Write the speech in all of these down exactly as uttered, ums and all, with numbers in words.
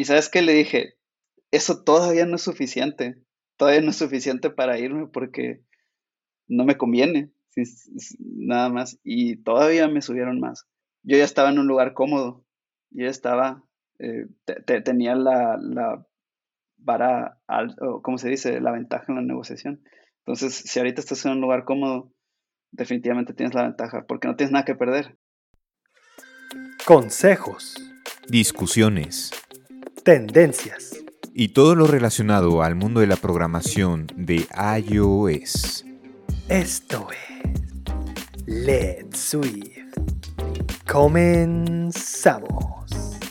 Y ¿sabes qué? Le dije, eso todavía no es suficiente. Todavía no es suficiente para irme porque no me conviene, sí, sí, sí, nada más. Y todavía me subieron más. Yo ya estaba en un lugar cómodo. Yo ya estaba, eh, te- te- tenía la, la vara, al- o ¿cómo se dice? La ventaja en la negociación. Entonces, si ahorita estás en un lugar cómodo, definitivamente tienes la ventaja porque no tienes nada que perder. Consejos, discusiones tendencias. y todo lo relacionado al mundo de la programación de iOS. Esto es Let's Swift. Comenzamos.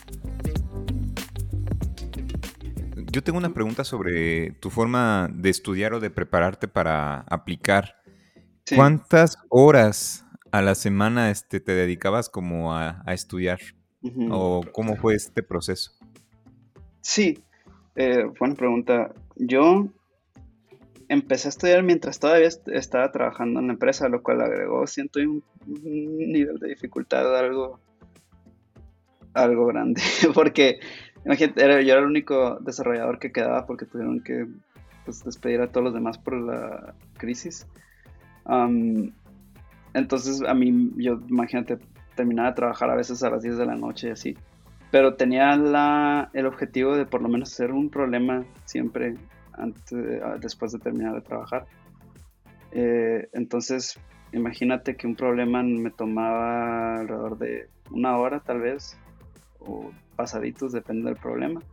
Yo tengo una pregunta sobre tu forma de estudiar o de prepararte para aplicar. Sí. ¿Cuántas horas a la semana este, te dedicabas como a, a estudiar? Ujú. ¿O cómo fue este proceso? Sí, eh, buena pregunta. Yo empecé a estudiar mientras todavía est- estaba trabajando en la empresa, lo cual agregó, siento, un, un nivel de dificultad algo, algo grande, porque imagínate, era- yo era el único desarrollador que quedaba porque tuvieron que pues, despedir a todos los demás por la crisis. Am, entonces a mí, yo imagínate, terminaba de trabajar a veces a las diez de la noche y así, pero tenía la, el objetivo de por lo menos hacer un problema siempre antes, después de terminar de trabajar. Eh, entonces, imagínate que un problema me tomaba alrededor de una hora tal vez, o pasaditos, depende del problema.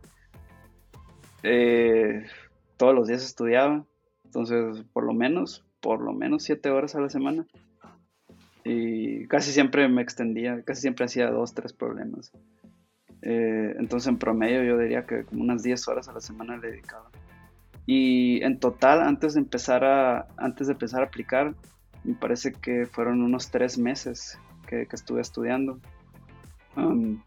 Eh, Todos los días estudiaba, entonces por lo menos, por lo menos siete horas a la semana. Y casi siempre me extendía, casi siempre hacía dos, tres problemas. Eh, entonces en promedio yo diría que como unas diez horas a la semana le dedicaba. Y en total, antes de empezar a, antes de empezar a aplicar, me parece que fueron unos tres meses que, que estuve estudiando. Um,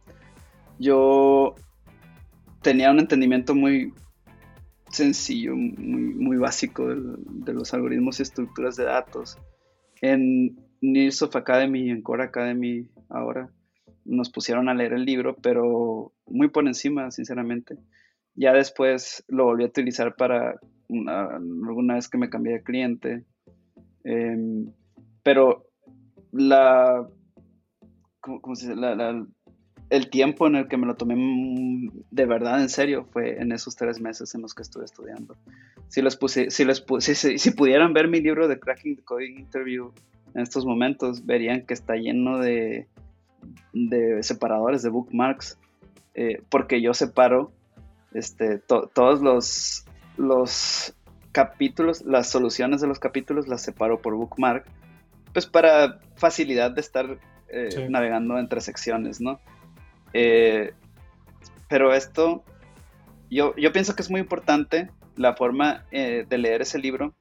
yo tenía un entendimiento muy sencillo, muy, muy básico del- de los algoritmos y estructuras de datos. En Nearsoft Academy, en Core Academy, ahora nos pusieron a leer el libro, pero muy por encima, sinceramente. Ya después lo volví a utilizar para una, alguna vez que me cambié de cliente. Eh, pero la, ¿cómo, cómo se dice? La, la, el tiempo en el que me lo tomé de verdad en serio fue en esos tres meses en los que estuve estudiando. Si, los puse, si, les puse, si, si pudieran ver mi libro de Cracking the Coding Interview en estos momentos, verían que está lleno de, de separadores, de bookmarks, eh, porque yo separo este, to, todos los, los capítulos, las soluciones de los capítulos las separo por bookmark, pues para facilidad de estar eh, Sí. navegando entre secciones, ¿no? Eh, pero esto, yo, yo pienso que es muy importante la forma eh, de leer ese libro,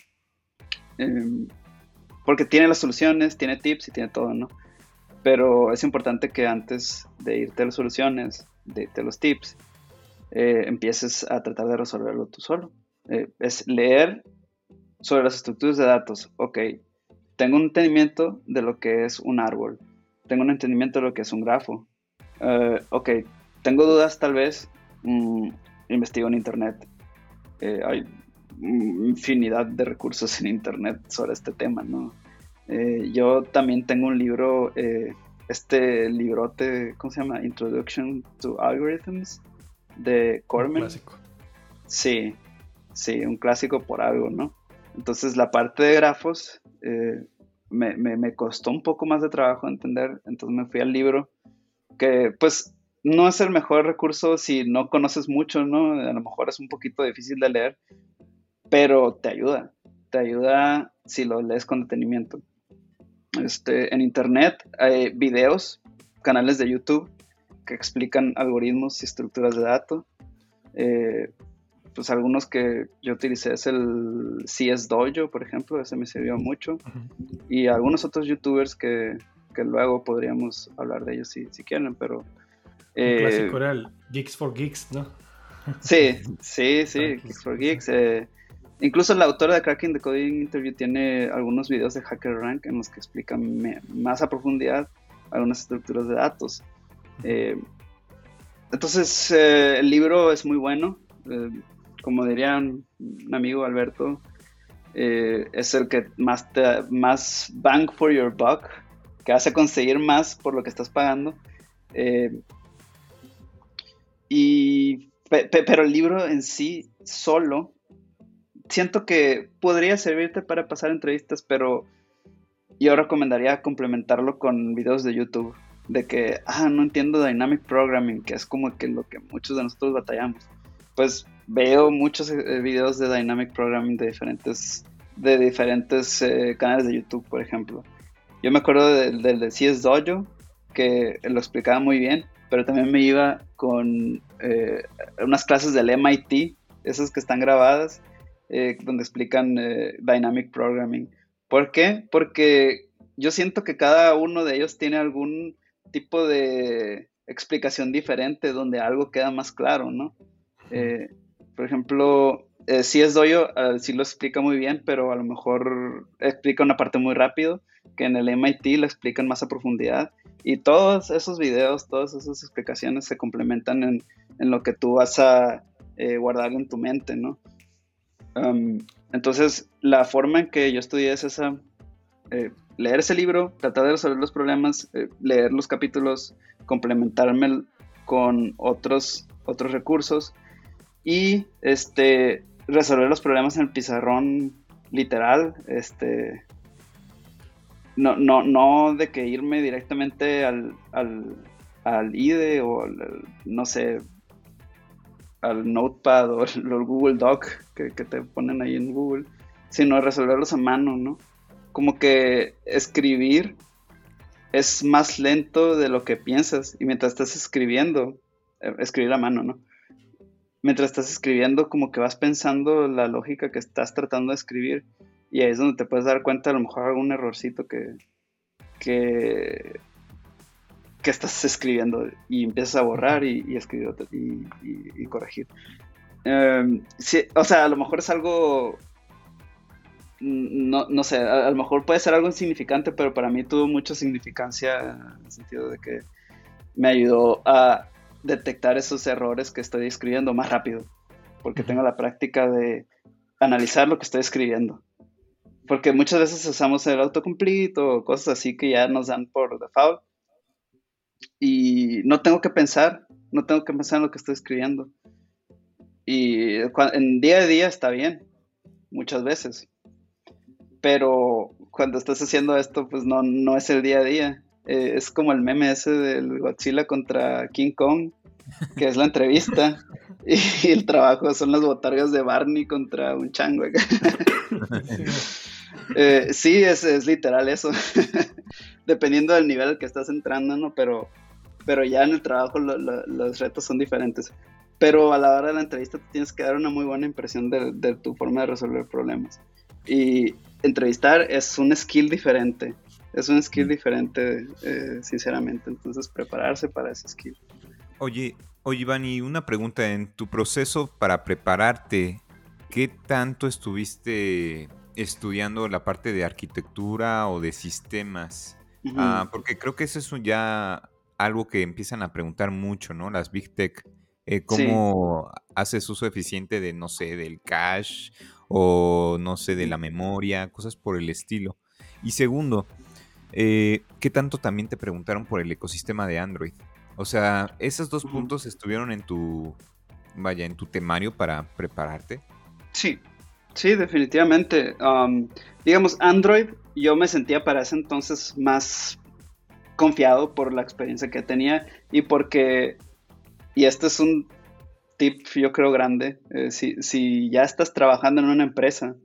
eh, porque tiene las soluciones, tiene tips y tiene todo, ¿no? Pero es importante que antes de irte a las soluciones, de irte a los tips, eh, empieces a tratar de resolverlo tú solo. Eh, es leer sobre las estructuras de datos. Ok, tengo un entendimiento de lo que es un árbol. Tengo un entendimiento de lo que es un grafo. Uh, ok, tengo dudas tal vez. Mm, investigo en internet. Eh, hay infinidad de recursos en internet sobre este tema, ¿no? Eh, yo también tengo un libro, eh, este librote, ¿cómo se llama? Introduction to Algorithms de Un Corman. clásico. Sí, sí, un clásico por algo, ¿no? Entonces la parte de grafos eh, me, me, me costó un poco más de trabajo entender, entonces me fui al libro, que pues no es el mejor recurso si no conoces mucho, ¿no? A lo mejor es un poquito difícil de leer, pero te ayuda, te ayuda si lo lees con detenimiento. Este, en internet hay videos, canales de YouTube que explican algoritmos y estructuras de datos. Eh, pues algunos que yo utilicé es el C S Dojo, por ejemplo, ese me sirvió mucho. Ujú. Y algunos otros youtubers que, que luego podríamos hablar de ellos si, si quieren, pero... Un Eh, clásico era el Geeks for Geeks, ¿no? sí, sí, sí, Tranqui. Geeks for Geeks. Eh, incluso la autora de Cracking the Coding Interview tiene algunos videos de HackerRank en los que explica me, más a profundidad algunas estructuras de datos. Eh, entonces, eh, el libro es muy bueno. Eh, como diría un, un amigo, Alberto, eh, es el que más, te, más bang for your buck, que hace conseguir más por lo que estás pagando. Eh, y, pe- pe- pero el libro en sí, solo, siento que podría servirte para pasar entrevistas, pero yo recomendaría complementarlo con videos de YouTube. De que, ah, no entiendo Dynamic Programming, que es como que lo que muchos de nosotros batallamos. Pues veo muchos eh, videos de Dynamic Programming de diferentes, de diferentes eh, canales de YouTube, por ejemplo. Yo me acuerdo del, del de C S Dojo, que lo explicaba muy bien, pero también me iba con eh, unas clases del M I T, esas que están grabadas, eh, donde explican eh, Dynamic Programming. ¿Por qué? Porque yo siento que cada uno de ellos tiene algún tipo de explicación diferente donde algo queda más claro, ¿no? Eh, por ejemplo, eh, C S Dojo eh, sí lo explica muy bien, pero a lo mejor explica una parte muy rápido, que en el M I T lo explican más a profundidad. Y todos esos videos, todas esas explicaciones se complementan en, en lo que tú vas a eh, guardar en tu mente, ¿no? Um, entonces, la forma en que yo estudié es esa, eh, leer ese libro, tratar de resolver los problemas, eh, leer los capítulos, complementarme con otros, otros recursos y este, resolver los problemas en el pizarrón literal, este, no, no, no de que irme directamente al, al, al I D E o al, al, no sé, al Notepad o el, el Google Doc que, que te ponen ahí en Google, sino resolverlos a mano, ¿no? Como que escribir es más lento de lo que piensas y mientras estás escribiendo, eh, escribir a mano, ¿no? Mientras estás escribiendo como que vas pensando la lógica que estás tratando de escribir y ahí es donde te puedes dar cuenta a lo mejor algún errorcito que, que, que estás escribiendo y empiezas a borrar y, y escribir otro- y, y- y corregir. Um, sí, o sea, a lo mejor es algo, mm, no, no sé, a, a lo mejor puede ser algo insignificante, pero para mí tuvo mucha significancia en el sentido de que me ayudó a detectar esos errores que estoy escribiendo más rápido, porque Ujú. tengo la práctica de analizar lo que estoy escribiendo. Porque muchas veces usamos el autocomplete o cosas así que ya nos dan por default y no tengo que pensar, no tengo que pensar en lo que estoy escribiendo. Y cua- en día a día está bien, muchas veces, pero cuando estás haciendo esto, pues no, no es el día a día. Eh, es como el meme ese del Godzilla contra King Kong, que es la entrevista, y el trabajo son las botargas de Barney contra un chango. Sí. Eh, sí, es, es literal eso. Dependiendo del nivel al que estás entrando, ¿no? Pero, pero ya en el trabajo lo- lo- los retos son diferentes. Pero a la hora de la entrevista te tienes que dar una muy buena impresión de, de tu forma de resolver problemas. Y entrevistar es un skill diferente. Es un skill Mm. diferente, eh, sinceramente. Entonces, prepararse para ese skill. Oye, oye, Iván, y una pregunta, en tu proceso para prepararte, ¿qué tanto estuviste estudiando la parte de arquitectura o de sistemas? Ujú. Ah, porque creo que eso es un- ya algo que empiezan a preguntar mucho, ¿no? Las Big Tech. Eh, Sí. ¿cómo haces uso eficiente de, no sé, del cache o, no sé, de Ujú. la memoria, cosas por el estilo? Y segundo, eh, ¿qué tanto también te preguntaron por el ecosistema de Android? O sea, ¿esos dos Ujú. puntos estuvieron en tu, vaya, en tu temario para prepararte? Sí, sí, definitivamente. Um, digamos, Android, yo me sentía para ese entonces más confiado por la experiencia que tenía y porque, y este es un tip yo creo grande, eh, si, si ya estás trabajando en una empresa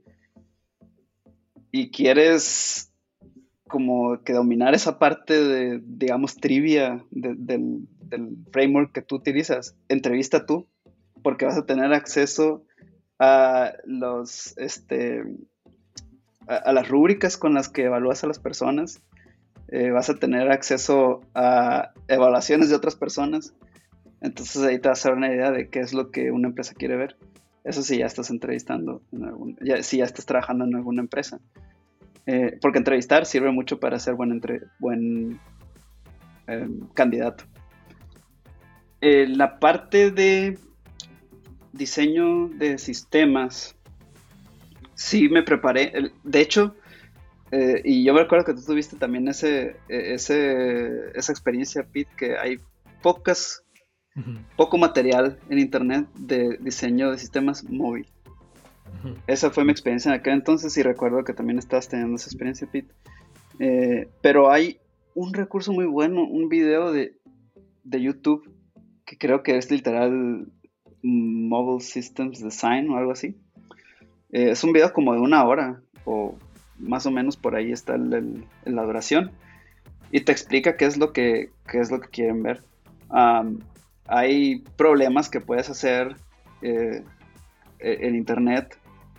y quieres como que dominar esa parte de, digamos, trivia de- del, del framework que tú utilizas, entrevista tú, porque vas a tener acceso a los, este, a, a las rúbricas con las que evalúas a las personas, eh, vas a tener acceso a evaluaciones de otras personas, entonces ahí te vas a dar una idea de qué es lo que una empresa quiere ver. Eso si ya estás entrevistando, en algún, ya, si ya estás trabajando en alguna empresa. Eh, porque entrevistar sirve mucho para ser buen, entre, buen eh, candidato. Eh, la parte de diseño de sistemas, sí me preparé. El- De hecho, eh, y yo me recuerdo que tú tuviste también ese, eh, ese, esa experiencia, Pete, que hay pocas, Ujú, poco material en internet de diseño de sistemas móvil. ujú. Esa fue mi experiencia en aquel entonces y recuerdo que también estabas teniendo esa experiencia, Pete. Eh, pero hay un recurso muy bueno, un video de, de YouTube que creo que es literal Mobile Systems Design o algo así. Eh, es un video como de una hora o más o menos por ahí está el- el- la duración y te explica qué es lo que, qué es lo que quieren ver. Am, Hay problemas que puedes hacer eh, e- en internet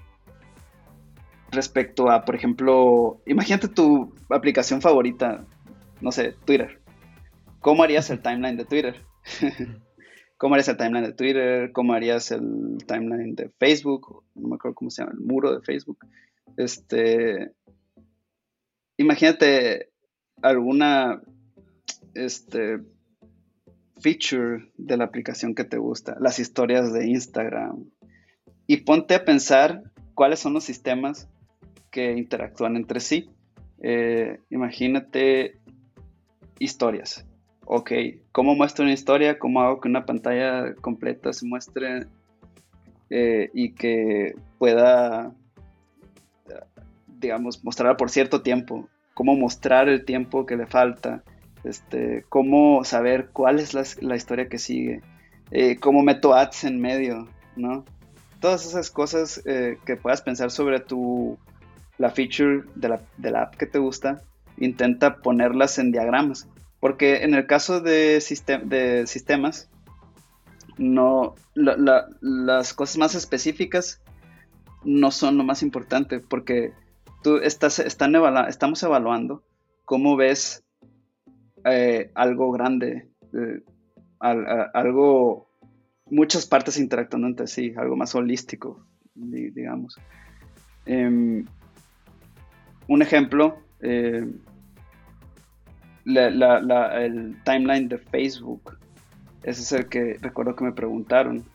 respecto a, por ejemplo, imagínate tu aplicación favorita, no sé, Twitter. ¿Cómo harías el timeline de Twitter? ¿Cómo harías el timeline de Twitter? ¿Cómo harías el timeline de Facebook? No me acuerdo cómo se llama, el muro de Facebook. Este, imagínate alguna este, feature de la aplicación que te gusta, las historias de Instagram, y ponte a pensar cuáles son los sistemas que interactúan entre sí. Eh, imagínate historias. Ok, ¿cómo muestro una historia? ¿Cómo hago que una pantalla completa se muestre eh, y que pueda, digamos, mostrarla por cierto tiempo? ¿Cómo mostrar el tiempo que le falta? Este, ¿cómo saber cuál es la, la historia que sigue? Eh, ¿cómo meto ads en medio? ¿No? Todas esas cosas eh, que puedas pensar sobre tu, la feature de la, de la app que te gusta, intenta ponerlas en diagramas. Porque en el caso de, sistem de sistemas, no, la, la, las cosas más específicas no son lo más importante, porque tú estás, están evalu estamos evaluando cómo ves eh, algo grande, eh, al, a, algo, muchas partes interactuando entre sí, algo más holístico, digamos. Um, un ejemplo, eh, la, la, la, el timeline de Facebook, ese es el que recuerdo que me preguntaron.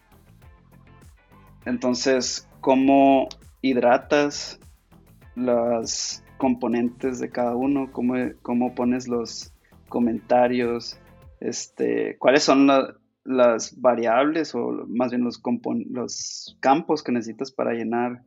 Entonces, ¿cómo hidratas las componentes de cada uno? ¿Cómo, cómo pones los comentarios? Este, ¿cuáles son la, las variables o más bien los, los campos que necesitas para llenar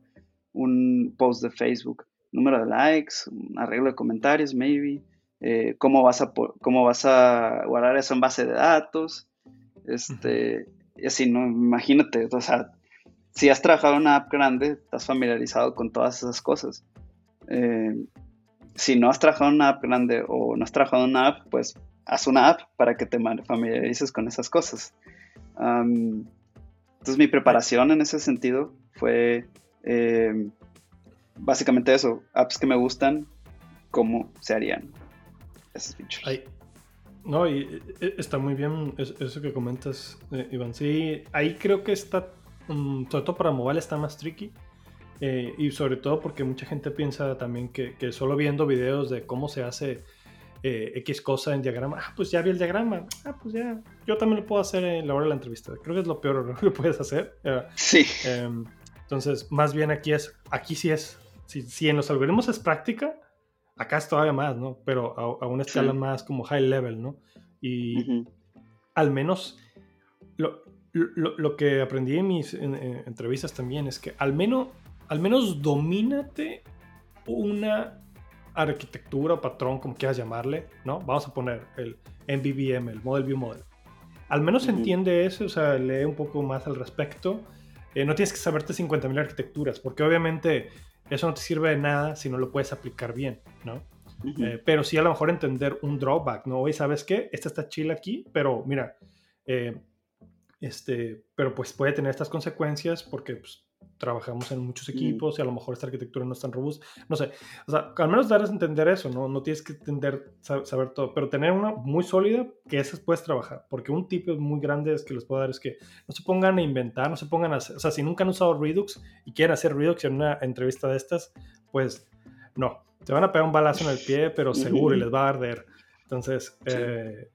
un post de Facebook? Número de likes, un arreglo de comentarios, maybe. Eh, ¿cómo, vas a, ¿Cómo vas a guardar eso en base de datos? Este, y así, ¿no? Imagínate, o sea, si has trabajado en una app grande, estás familiarizado con todas esas cosas. Eh, si no has trabajado en una app grande o no has trabajado en una app, pues haz una app para que te familiarices con esas cosas. Um, entonces mi preparación en ese sentido fue eh, básicamente eso, apps que me gustan, cómo se harían esas features. Ay, no, y e, está muy bien eso que comentas, eh, Iván. Sí, ahí creo que está, um, sobre todo para mobile está más tricky. Eh, y sobre todo porque mucha gente piensa también que, que solo viendo videos de cómo se hace eh, X cosa en diagrama, ah, pues ya vi el diagrama, ah, pues ya, yo también lo puedo hacer en la hora de la entrevista. Creo que es lo peor que puedes hacer. Eh, sí. eh, entonces, más bien aquí es, aquí sí es, si, si en los algoritmos es práctica, acá es todavía más, ¿no? Pero a, a una escala Sí. más como high level, ¿no? Y Uh-huh. al menos lo, lo, lo que aprendí en mis en, en entrevistas también es que al menos, al menos domínate una arquitectura o patrón, como quieras llamarle, ¿no? Vamos a poner el M V V M, el Model View Model. Al menos Uh-huh. entiende eso, o sea, lee un poco más al respecto. Eh, no tienes que saberte cincuenta mil arquitecturas, porque obviamente eso no te sirve de nada si no lo puedes aplicar bien, ¿no? Uh-huh. Eh, pero sí a lo mejor entender un drawback, ¿no? Oye, ¿sabes qué? Esta está chila aquí, pero mira, eh, este, pero pues puede tener estas consecuencias porque pues, trabajamos en muchos equipos y a lo mejor esta arquitectura no es tan robusta. No sé, o sea, al menos darles a entender eso, ¿no? No tienes que entender, saber todo, pero tener una muy sólida que esas puedes trabajar. Porque un tip muy grande es que les puedo dar es que no se pongan a inventar, no se pongan a hacer, o sea, si nunca han usado Redux y quieren hacer Redux en una entrevista de estas, pues no, te van a pegar un balazo en el pie, pero seguro y les va a arder. Entonces, Sí. eh,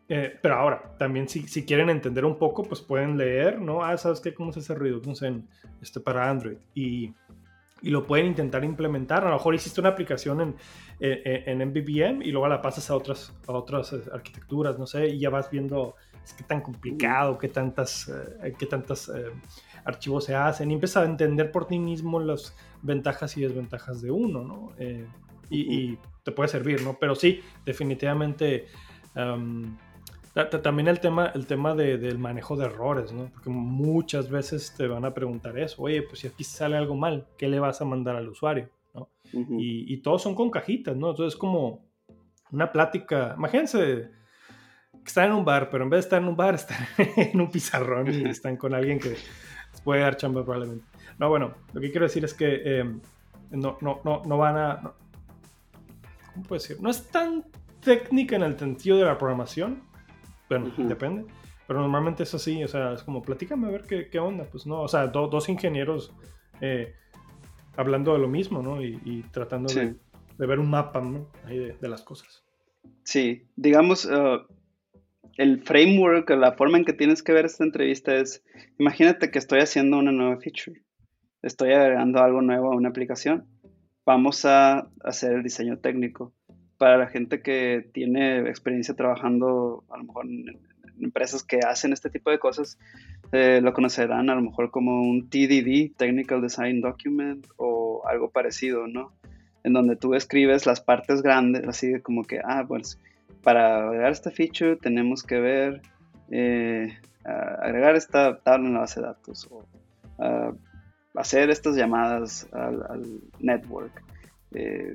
Eh, pero ahora, también si, si quieren entender un poco, pues pueden leer, ¿no? Ah, ¿sabes qué? ¿Cómo se hace ruido? No sé, en, este, para Android. Y, y lo pueden intentar implementar. A lo mejor hiciste una aplicación en, en, en M V V M y luego la pasas a otras, a otras eh, arquitecturas, no sé, y ya vas viendo es qué tan complicado, qué tantas, eh, qué tantas eh, archivos se hacen, y empiezas a entender por ti mismo las ventajas y desventajas de uno, ¿no? Eh, y, Uh-huh. y te puede servir, ¿no? Pero sí, definitivamente... Um, también el tema, el tema de, del manejo de errores, ¿no? Porque muchas veces te van a preguntar eso, oye, pues si aquí sale algo mal, ¿qué le vas a mandar al usuario? ¿No? Uh-huh. Y, y todos son con cajitas, ¿no? Entonces es como una plática, imagínense que están en un bar, pero en vez de estar en un bar, están en un pizarrón y están con alguien que les puede dar chamba probablemente. No, bueno, lo que quiero decir es que eh, no, no, no, no van a... No, ¿cómo puedo decir? No es tan técnica en el sentido de la programación. Bueno, uh-huh. depende. Pero normalmente es así, o sea, es como, platícame a ver qué, qué onda. Pues no, o sea, do, dos ingenieros eh, hablando de lo mismo, ¿no? Y, y tratando sí. de, de ver un mapa, ¿no? Ahí de, de las cosas. Sí, digamos, uh, el framework, la forma en que tienes que ver esta entrevista es, imagínate que estoy haciendo una nueva feature. Estoy agregando algo nuevo a una aplicación. Vamos a hacer el diseño técnico. Para la gente que tiene experiencia trabajando a lo mejor en, en empresas que hacen este tipo de cosas, eh, lo conocerán a lo mejor como un T D D, Technical Design Document, o algo parecido, ¿no? En donde tú escribes las partes grandes, así como que, ah, pues para agregar esta feature tenemos que ver, eh, agregar esta tabla en la base de datos, o uh, hacer estas llamadas al, al network. Eh,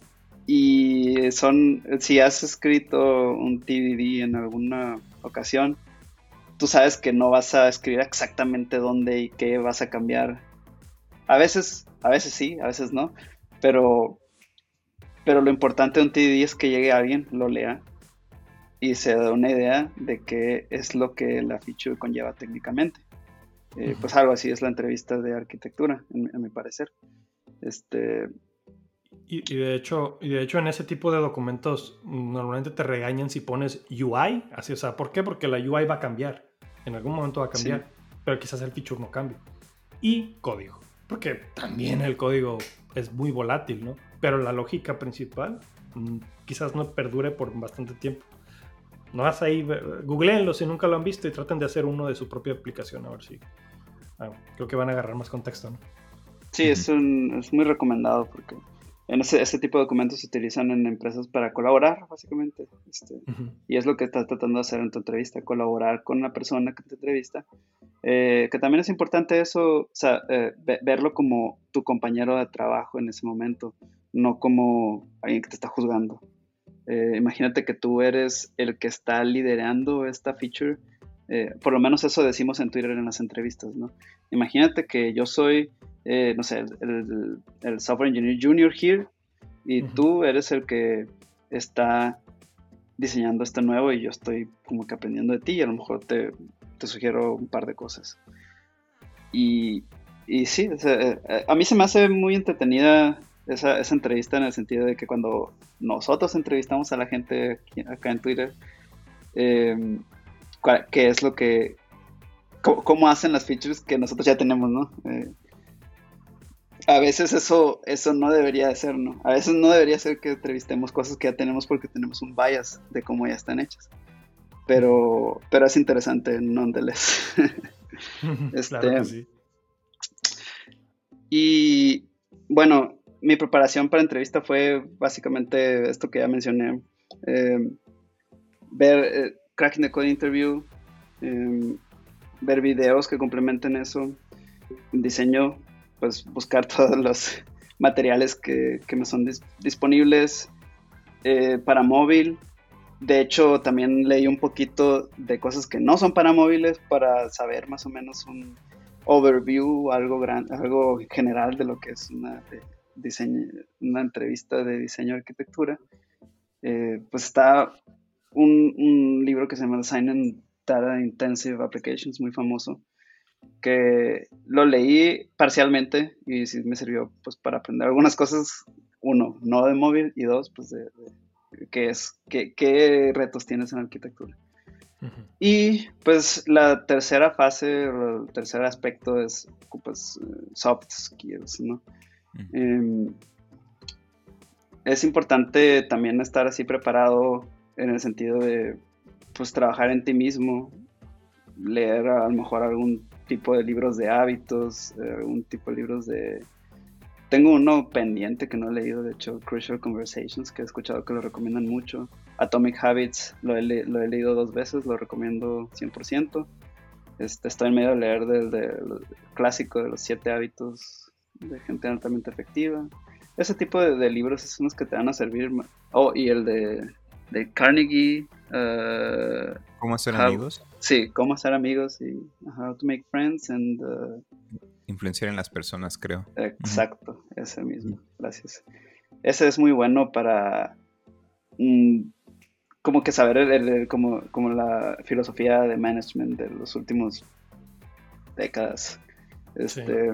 Y son, si has escrito un T D D en alguna ocasión, tú sabes que no vas a escribir exactamente dónde y qué vas a cambiar. A veces, a veces sí, a veces no, pero, pero lo importante de un T D D es que llegue alguien, lo lea y se da una idea de qué es lo que la feature conlleva técnicamente. Eh, uh-huh. Pues algo así es la entrevista de arquitectura, en, en mi parecer. Este... Y, y, de hecho, y de hecho en ese tipo de documentos normalmente te regañan si pones U I, así, o sea, ¿por qué? Porque la U I va a cambiar, en algún momento va a cambiar, sí. Pero quizás el feature no cambie. Y código, porque también el código es muy volátil, ¿no? Pero la lógica principal mmm, quizás no perdure por bastante tiempo. No vas ahí, googleenlo si nunca lo han visto y traten de hacer uno de su propia aplicación, a ver si... Ah, creo que van a agarrar más contexto, ¿no? Sí, uh-huh. es, un, es muy recomendado porque... En ese, ese tipo de documentos se utilizan en empresas para colaborar, básicamente. Este, uh-huh. Y es lo que estás tratando de hacer en tu entrevista, colaborar con la persona que te entrevista. Eh, que también es importante eso, o sea, eh, verlo como tu compañero de trabajo en ese momento, no como alguien que te está juzgando. Eh, imagínate que tú eres el que está liderando esta feature. Eh, por lo menos eso decimos en Twitter en las entrevistas, ¿no? Imagínate que yo soy... Eh, no sé, el, el, el Software Engineer Junior here y uh-huh. tú eres el que está diseñando este nuevo y yo estoy como que aprendiendo de ti y a lo mejor te, te sugiero un par de cosas. Y, y sí, o sea, a mí se me hace muy entretenida esa, esa entrevista en el sentido de que cuando nosotros entrevistamos a la gente aquí, acá en Twitter, eh, qué es lo que, cómo, cómo hacen las features que nosotros ya tenemos, ¿no? Eh, A veces eso, eso no debería de ser, ¿no? A veces no debería ser que entrevistemos cosas que ya tenemos porque tenemos un bias de cómo ya están hechas. Pero, pero es interesante, nonetheless. este, claro que sí. Y bueno, mi preparación para entrevista fue básicamente esto que ya mencioné. Eh, ver eh, Cracking the Code Interview, eh, ver videos que complementen eso, diseño, pues buscar todos los materiales que, que me son dis- disponibles eh, para móvil. De hecho, también leí un poquito de cosas que no son para móviles para saber más o menos un overview, algo, gran, algo general de lo que es una, de diseño, una entrevista de diseño de arquitectura. Eh, pues está un, un libro que se llama Design and Data Intensive Applications, muy famoso, que lo leí parcialmente y sí me sirvió pues para aprender algunas cosas, uno, no de móvil, y dos, pues de, de qué es, qué, qué retos tienes en arquitectura. Ujú. Y pues la tercera fase, el tercer aspecto es pues, soft skills, ¿no? Mm. Em, es importante también estar así preparado en el sentido de pues trabajar en ti mismo, leer a lo mejor algún tipo de libros de hábitos, eh, algún tipo de libros de... Tengo uno pendiente que no he leído, de hecho, Crucial Conversations, que he escuchado que lo recomiendan mucho. Atomic Habits, lo he, le- lo he leído dos veces, lo recomiendo cien por ciento. Este, estoy en medio de leer del, del clásico de los siete hábitos de gente altamente efectiva. Ese tipo de, de libros son los que te van a servir. ma- Oh, y el de, de Carnegie. uh, ¿Cómo hacer how, amigos? sí, cómo hacer amigos y How to make friends. And, uh, Influenciar en las personas, creo. Ujú. exacto, ese mismo. Gracias. Ese es muy bueno para mm, como que saber el- el- el- como, como la filosofía de management de los últimos décadas. Sí. Este,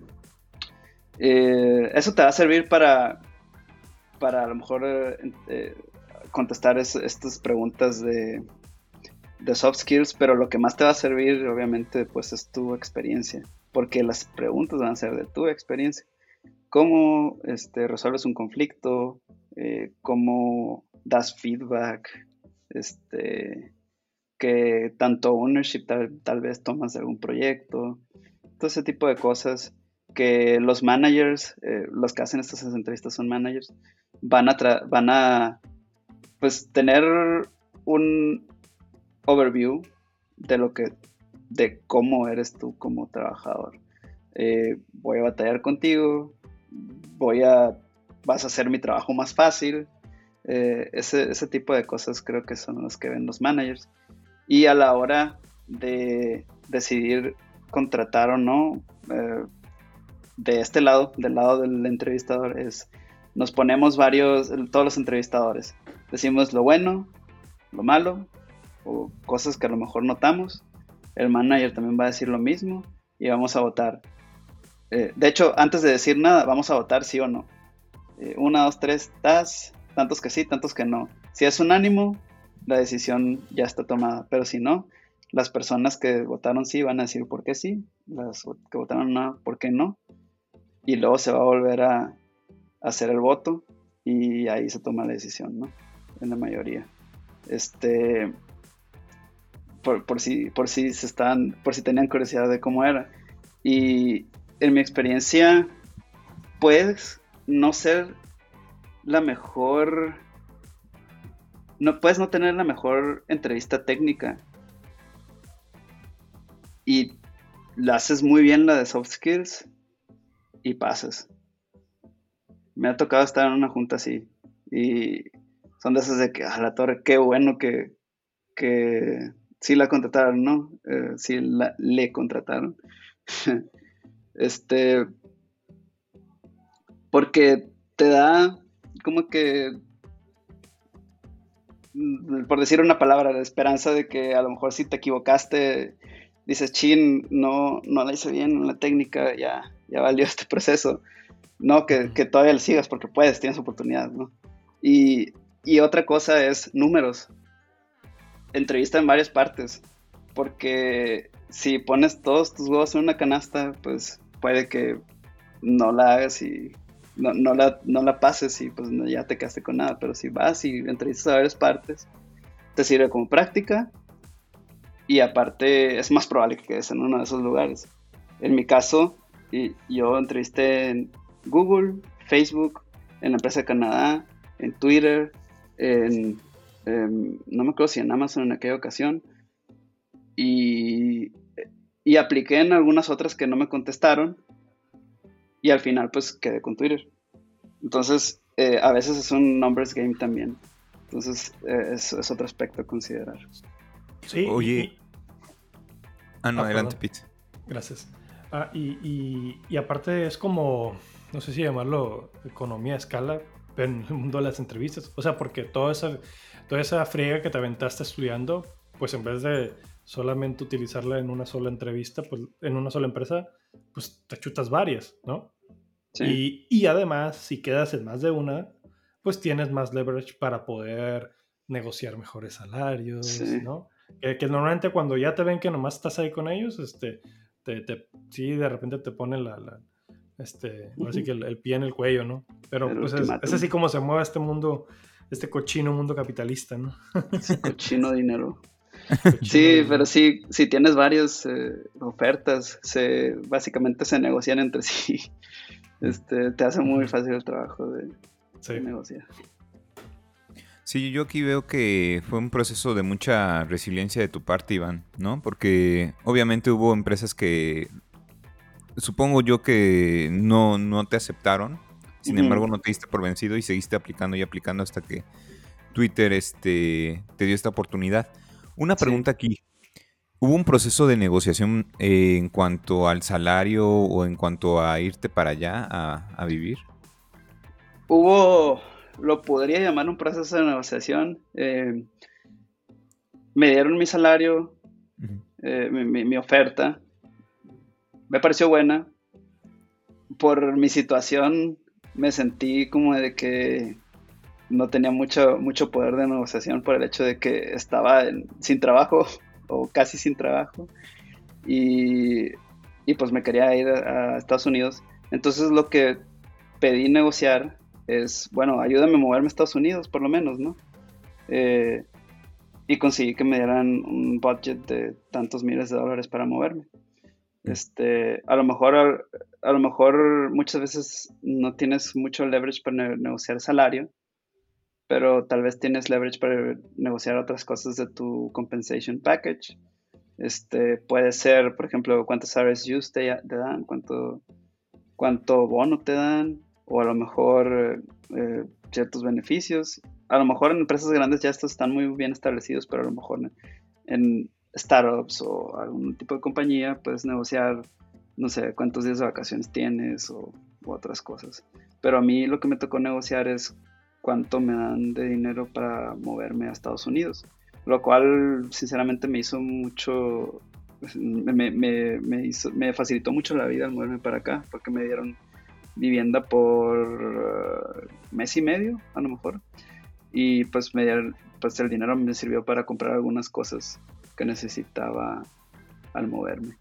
eh, eso te va a servir para, para a lo mejor eh, eh, contestar es- estas preguntas de, de soft skills, pero lo que más te va a servir, obviamente, pues es tu experiencia, porque las preguntas van a ser de tu experiencia. ¿Cómo este, resuelves un conflicto? Eh, ¿Cómo das feedback? Este, ¿qué tanto ownership tal, tal vez tomas de algún proyecto? Todo ese tipo de cosas que los managers, eh, los que hacen estas entrevistas son managers, van a, tra- van a pues tener un overview de lo que, de cómo eres tú como trabajador. Eh, voy a batallar contigo, voy a, vas a hacer mi trabajo más fácil. Eh, ese, ese tipo de cosas creo que son los que ven los managers. Y a la hora de decidir contratar o no, eh, de este lado, del lado del entrevistador, es nos ponemos varios, todos los entrevistadores, decimos lo bueno, lo malo, o cosas que a lo mejor notamos. El manager también va a decir lo mismo y vamos a votar. Eh, de hecho, antes de decir nada, vamos a votar sí o no. Eh, una, dos, tres, tas, tantos que sí, tantos que no. Si es unánimo, la decisión ya está tomada, pero si no, las personas que votaron sí van a decir por qué sí, las que votaron no, por qué no, y luego se va a volver a, a hacer el voto y ahí se toma la decisión, ¿no? En la mayoría. Este, por, por si, por si se están, por si tenían curiosidad de cómo era. Y en mi experiencia, puedes no ser la mejor, no puedes no tener la mejor entrevista técnica y la haces muy bien la de soft skills y pasas. Me ha tocado estar en una junta así y son de esas de que a la torre, qué bueno que, que sí la contrataron, ¿no? Eh, sí la, le contrataron. este, porque te da como que, mm, por decir una palabra, la esperanza de que a lo mejor si te equivocaste, dices, chin, no, no la hice bien en la técnica, ya, ya valió este proceso. No, que, Ujú. que todavía le sigas porque puedes, tienes oportunidad, ¿no? Y, y otra cosa es números. Entrevista en varias partes, porque si pones todos tus huevos en una canasta, pues puede que no la hagas y no, no, la, no la pases y pues no, ya te quedaste con nada. Pero si vas y entrevistas a varias partes, te sirve como práctica y aparte es más probable que quedes en uno de esos lugares. En mi caso, y yo entrevisté en Google, Facebook, en la empresa de Canadá, en Twitter, en, en, no me acuerdo si en Amazon en aquella ocasión, y, y apliqué en algunas otras que no me contestaron y al final pues quedé con Twitter. Entonces, eh, a veces es un numbers game también. Entonces, eh, es, es otro aspecto a considerar. Sí, y, Oye, y- ah, no, ah, adelante, perdón, Pete. gracias. Ah, y, y, y aparte es como, no sé si llamarlo economía a escala en el mundo de las entrevistas. O sea, porque toda esa, toda esa friega que te aventaste estudiando, pues en vez de solamente utilizarla en una sola entrevista, pues en una sola empresa, pues te chutas varias, ¿no? Sí, Y, y además, si quedas en más de una, pues tienes más leverage para poder negociar mejores salarios, sí. ¿no? Que, que normalmente cuando ya te ven que nomás estás ahí con ellos, este, te, te, sí, de repente te ponen la, la este, así que el, el pie en el cuello, ¿no? Pero El pues es, es así como se mueve este mundo, este cochino mundo capitalista, ¿no? Ese cochino dinero. Cochino Sí, dinero. pero sí, si tienes varias eh, ofertas, se, básicamente se negocian entre sí. Este, te hace muy Ujú. fácil el trabajo de, Sí. de negociar. Sí, yo aquí veo que fue un proceso de mucha resiliencia de tu parte, Iván, ¿no? Porque obviamente hubo empresas que supongo yo que no, no te aceptaron, sin Ujú. embargo no te diste por vencido y seguiste aplicando y aplicando hasta que Twitter este, te dio esta oportunidad. Una Sí. pregunta aquí. ¿Hubo un proceso de negociación eh, en cuanto al salario o en cuanto a irte para allá a, a vivir? Hubo, lo podría llamar un proceso de negociación. eh, me dieron mi salario, Ujú. eh, mi, mi- mi oferta, me pareció buena. Por mi situación me sentí como de que no tenía mucho, mucho poder de negociación por el hecho de que estaba en- sin trabajo o casi sin trabajo y, y pues me quería ir a, a Estados Unidos. Entonces lo que pedí negociar es, bueno, ayúdame a moverme a Estados Unidos por lo menos, ¿no? Eh, y conseguí que me dieran un budget de tantos miles de dólares para moverme. Este, a lo mejor, a, a lo mejor muchas veces no tienes mucho leverage para ne- negociar salario, pero tal vez tienes leverage para negociar otras cosas de tu compensation package. Este, puede ser, por ejemplo, cuántos R S Us te, te dan, cuánto, cuánto bono te dan, o a lo mejor eh, ciertos beneficios. A lo mejor en empresas grandes ya estos están muy bien establecidos, pero a lo mejor en, en startups o algún tipo de compañía puedes negociar, no sé, cuántos días de vacaciones tienes o u otras cosas. Pero a mí lo que me tocó negociar es cuánto me dan de dinero para moverme a Estados Unidos, lo cual sinceramente me hizo mucho, me, me, me, hizo, me facilitó mucho la vida al moverme para acá, porque me dieron vivienda por uh, mes y medio, a lo mejor, y pues, me dieron, pues el dinero me sirvió para comprar algunas cosas que necesitaba al moverme.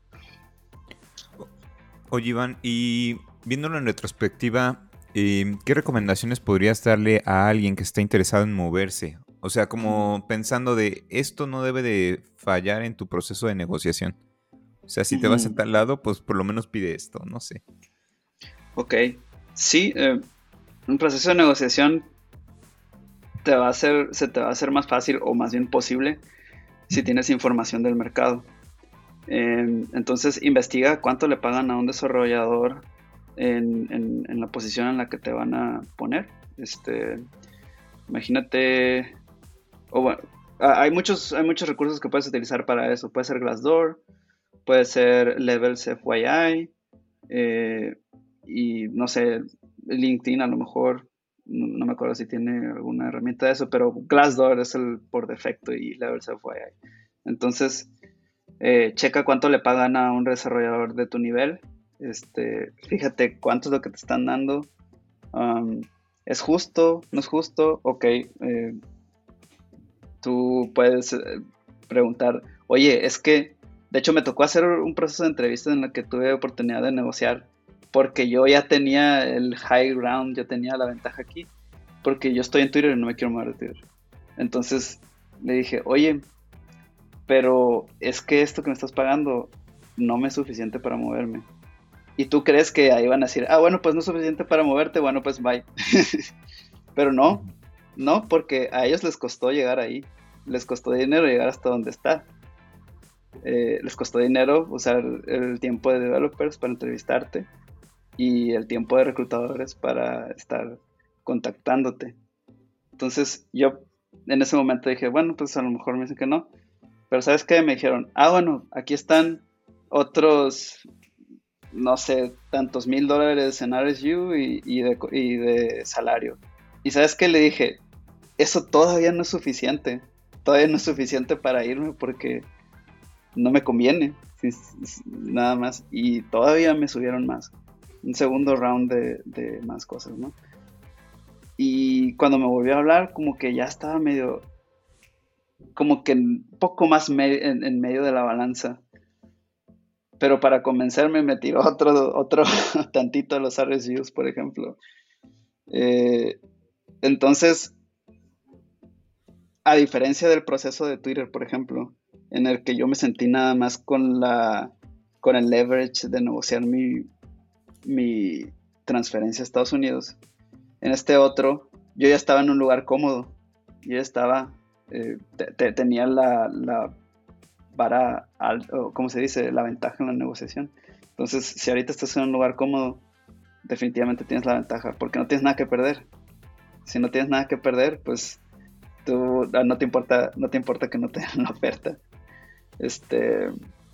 Oye, Iván, y viéndolo en retrospectiva, eh, ¿qué recomendaciones podrías darle a alguien que está interesado en moverse? O sea, como pensando de esto no debe de fallar en tu proceso de negociación. O sea, si te vas a Uh-huh. tal lado, pues por lo menos pide esto, no sé. Ok, sí, eh, un proceso de negociación te va a hacer, se te va a hacer más fácil o más bien posible si tienes información del mercado. Eh, entonces investiga cuánto le pagan a un desarrollador en, en, en la posición en la que te van a poner. Este, imagínate, o bueno, hay muchos, hay muchos recursos que puedes utilizar para eso. Puede ser Glassdoor, puede ser Levels F Y I, eh, y no sé, LinkedIn a lo mejor, no, no me acuerdo si tiene alguna herramienta de eso, pero Glassdoor es el por defecto y Levels F Y I. Entonces, eh, checa cuánto le pagan a un desarrollador de tu nivel. Este, fíjate cuánto es lo que te están dando. Um, ¿Es justo? ¿No es justo? Ok. Eh, tú puedes eh, preguntar, oye, es que, de hecho me tocó hacer un proceso de entrevista en el que tuve oportunidad de negociar, porque yo ya tenía el high ground, yo tenía la ventaja aquí, porque yo estoy en Twitter y no me quiero mover de Twitter. Entonces le dije, oye, pero es que esto que me estás pagando no me es suficiente para moverme. Y tú crees que ahí van a decir, ah, bueno, pues no es suficiente para moverte, bueno, pues bye. Pero no, Ujú. no, porque a ellos les costó llegar ahí, les costó dinero llegar hasta donde está. Eh, les costó dinero usar el tiempo de developers para entrevistarte y el tiempo de reclutadores para estar contactándote. Entonces yo en ese momento dije, bueno, pues a lo mejor me dicen que no. Pero ¿sabes qué? Me dijeron, ah, bueno, aquí están otros, no sé, tantos mil dólares en R S U y, y, de, y de salario. Y ¿sabes qué? Le dije, eso todavía no es suficiente. Todavía no es suficiente para irme porque no me conviene, nada más. Y todavía me subieron más. Un segundo round de, de más cosas, ¿no? Y cuando me volvió a hablar, como que ya estaba medio, como que un poco más me- en, en medio de la balanza. Pero para convencerme me tiró otro, otro tantito de los R S Us, por ejemplo. Eh, entonces, a diferencia del proceso de Twitter, por ejemplo, en el que yo me sentí nada más con la con el leverage de negociar mi, mi transferencia a Estados Unidos, en este otro, yo ya estaba en un lugar cómodo. Yo ya estaba, eh, te- te- tenía la, la vara, al- o ¿cómo se dice? La ventaja en la negociación. Entonces, si ahorita estás en un lugar cómodo, definitivamente tienes la ventaja, porque no tienes nada que perder. Si no tienes nada que perder, pues tú ah, no te importa, no te importa que no te den la oferta. Este,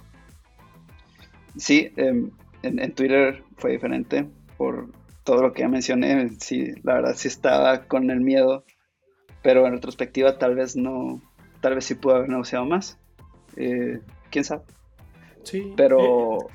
sí, em, en, en Twitter fue diferente por todo lo que ya mencioné. Sí, la verdad sí estaba con el miedo, pero en retrospectiva tal vez no, tal vez sí pude haber negociado más. Eh, quién sabe. Sí, eh, Pero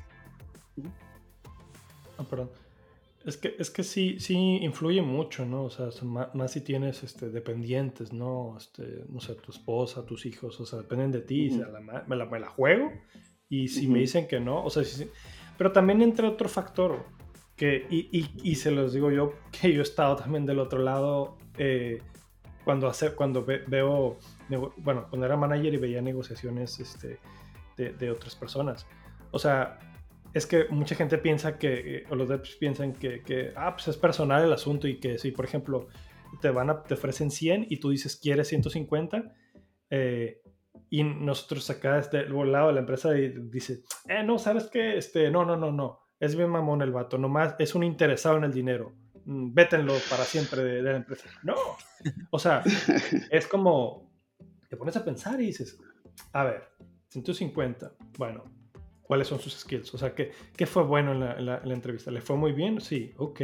ah, perdón. Es que, es que sí, sí influye mucho, ¿no? O sea, son ma- más, si tienes este, dependientes, ¿no? Este, no sé, tu esposa, tus hijos, o sea, dependen de ti, o ujú, sea, la ma- me, la, me la juego y si me ujú, dicen que no, o sea, sí, sí. Pero también entra otro factor, que, y, y, y se los digo yo, que yo he estado también del otro lado, eh, cuando, hace, cuando ve, veo, nego- bueno, cuando era manager y veía negociaciones este, de, de otras personas. O sea, es que mucha gente piensa que, eh, o los devs piensan que, que, ah, pues es personal el asunto y que si, por ejemplo, te, van a, te ofrecen cien y tú dices quieres ciento cincuenta, eh, y nosotros acá desde el lado de la empresa dice, eh, no, ¿sabes qué? Este, no, no, no, no, es bien mamón el vato, nomás es un interesado en el dinero, mm, vétenlo para siempre de, de la empresa. No, o sea, es como, te pones a pensar y dices, a ver, ciento cincuenta, bueno, ¿cuáles son sus skills? O sea, ¿qué, qué fue bueno en la, en, la, en la entrevista? ¿Le fue muy bien? Sí, ok.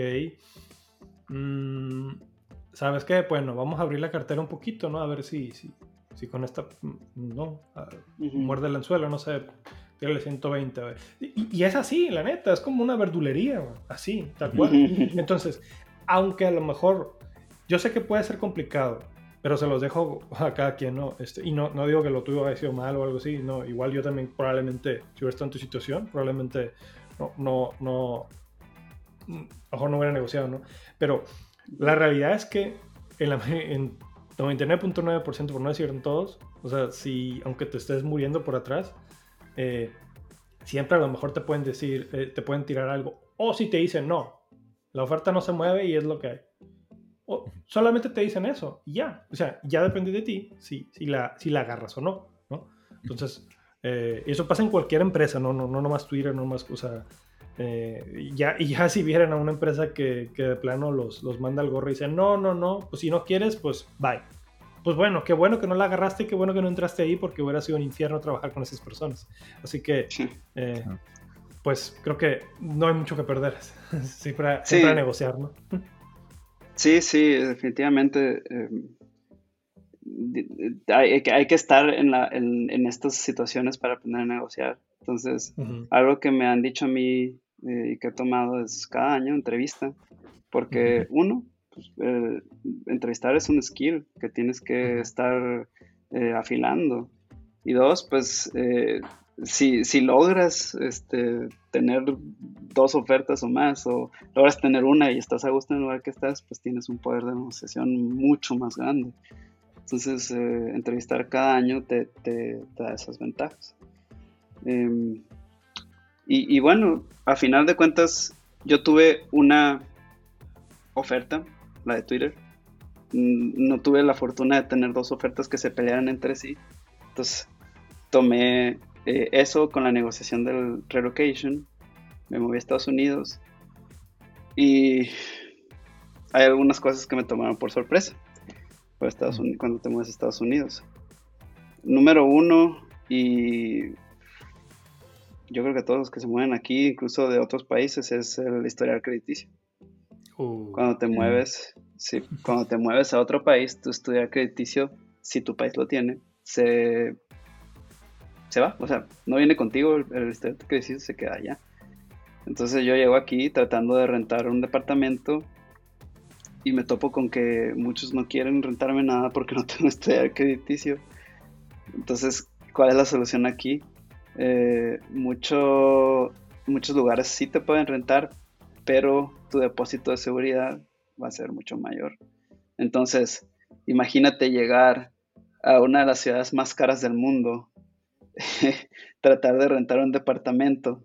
Mm, ¿sabes qué? Bueno, vamos a abrir la cartera un poquito, ¿no? A ver si, si, si con esta, mm, no, a- ujú. muerde el anzuelo, no sé, tírale ciento veinte. A ver. Y, y es así, la neta, es como una verdulería, güey, así, tal cual. Entonces, aunque a lo mejor, yo sé que puede ser complicado, pero se los dejo a cada quien, ¿no? Este, y no, no digo que lo tuyo haya sido mal o algo así, no, igual yo también probablemente, si hubiera estado en tu situación, probablemente no, no, no, a lo mejor no hubiera negociado, ¿no? Pero la realidad es que en, la, en noventa y nueve punto nueve por ciento, por no decir en todos, o sea, si aunque te estés muriendo por atrás, eh, siempre a lo mejor te pueden decir, eh, te pueden tirar algo. O si te dicen, no, la oferta no se mueve y es lo que hay. O solamente te dicen eso y ya. O sea, ya depende de ti si, si, la, si la agarras o no, ¿no? Entonces, eh, eso pasa en cualquier empresa, no, no, no nomás Twitter, no nomás, o sea, eh, ya, y ya si vieran a una empresa que, que de plano los, los manda al gorro y dicen, no, no, no, pues si no quieres, pues bye. Pues bueno, qué bueno que no la agarraste y qué bueno que no entraste ahí porque hubiera sido un infierno trabajar con esas personas. Así que, eh, pues creo que no hay mucho que perder. Siempre, siempre a Sí, negociar, ¿no? sí, sí, definitivamente. eh, di- di- hay, que- hay que estar en, la, en, en estas situaciones para aprender a negociar. Entonces, Ujú, algo que me han dicho a mí eh, y que he tomado es cada año entrevista, ujú, porque uno, pues, eh, entrevistar es un skill que tienes que ujú. estar eh, afilando. Y dos, pues eh, si, si logras este, tener dos ofertas o más, o logras tener una y estás a gusto en el lugar que estás, pues tienes un poder de negociación mucho más grande. Entonces, eh, entrevistar cada año te, te- te da esas ventajas. Em, y, y bueno, a final de cuentas, yo tuve una oferta, la de Twitter. Mm, No tuve la fortuna de tener dos ofertas que se pelearan entre sí. Entonces, tomé eh, eso con la negociación del relocation. Me moví a Estados Unidos. Y hay algunas cosas que me tomaron por sorpresa por Estados Unidos, cuando te mueves a Estados Unidos. Número uno, y yo creo que todos los que se mueven aquí, incluso de otros países, es el historial crediticio. Uh, Cuando te Mm. mueves, sí, cuando te mueves a otro país, tu historial crediticio, si tu país lo tiene, se, se va. O sea, no viene contigo, el, el historial crediticio se queda allá. Entonces yo llego aquí tratando de rentar un departamento y me topo con que muchos no quieren rentarme nada porque no tengo historial crediticio. Entonces, ¿cuál es la solución aquí? Eh, mucho, muchos lugares sí te pueden rentar, pero tu depósito de seguridad va a ser mucho mayor. Entonces, imagínate llegar a una de las ciudades más caras del mundo, tratar de rentar un departamento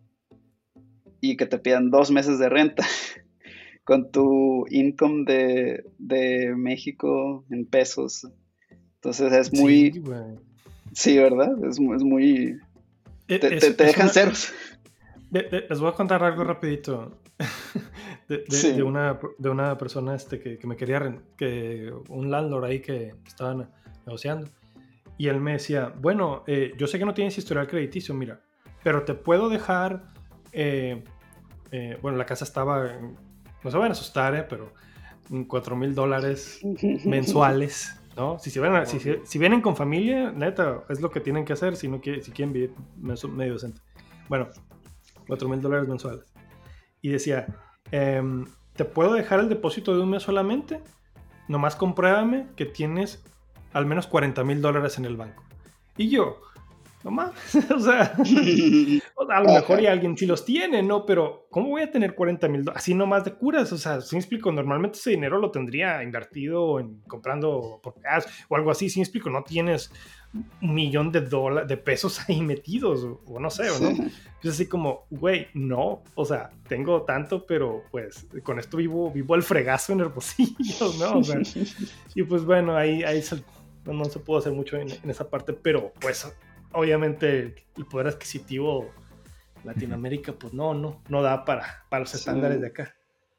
y que te pidan dos meses de renta con tu income de, de México en pesos. Entonces es muy... Sí, güey. Sí, ¿verdad? Es, mu- es muy... E- Te, te- Es, te es dejan una, ceros. de- de- les voy a contar algo rapidito. De, de- de Sí. una, de una persona este, que, que me quería, ren- que un landlord ahí que estaban negociando. Y él me decía, bueno, eh, yo sé que no tienes historial crediticio, mira, pero te puedo dejar, eh, eh, bueno, la casa estaba, en- no se van a asustar, eh, pero cuatro mil dólares mensuales, ¿no? Si, se ven a- si, se- si vienen con familia, neta, es lo que tienen que hacer si, no quiere, si quieren vivir meso- medio decente. Bueno, cuatro mil dólares mensuales. Y decía, em, te puedo dejar el depósito de un mes solamente, nomás compruébame que tienes al menos cuarenta mil dólares en el banco. Y yo, no mames, o sea, o sea, a lo mejor y alguien sí los tiene, ¿no? Pero, ¿cómo voy a tener cuarenta mil dólares? Así nomás de curas, o sea, si me explico, normalmente ese dinero lo tendría invertido en comprando propiedades o algo así, si me explico, no tienes un millón de dólares, de pesos ahí metidos, o, o no sé, o no. Sí. Es así como, güey, no, o sea, tengo tanto, pero pues con esto vivo, vivo al fregazo en el bolsillo, ¿no? O sea, y pues bueno, ahí, ahí se- no, no se pudo hacer mucho en, en esa parte, pero pues obviamente el poder adquisitivo Latinoamérica, pues no, no, no da para, para los Sí. estándares de acá.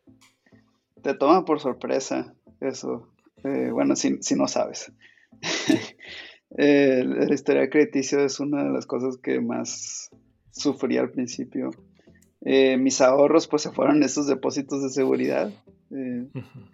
Te toma por sorpresa eso. Eh, bueno, si, si no sabes. Sí. Eh, el historial crediticio es una de las cosas que más sufrí al principio. Eh, mis ahorros pues se fueron en esos depósitos de seguridad. eh, Ujú.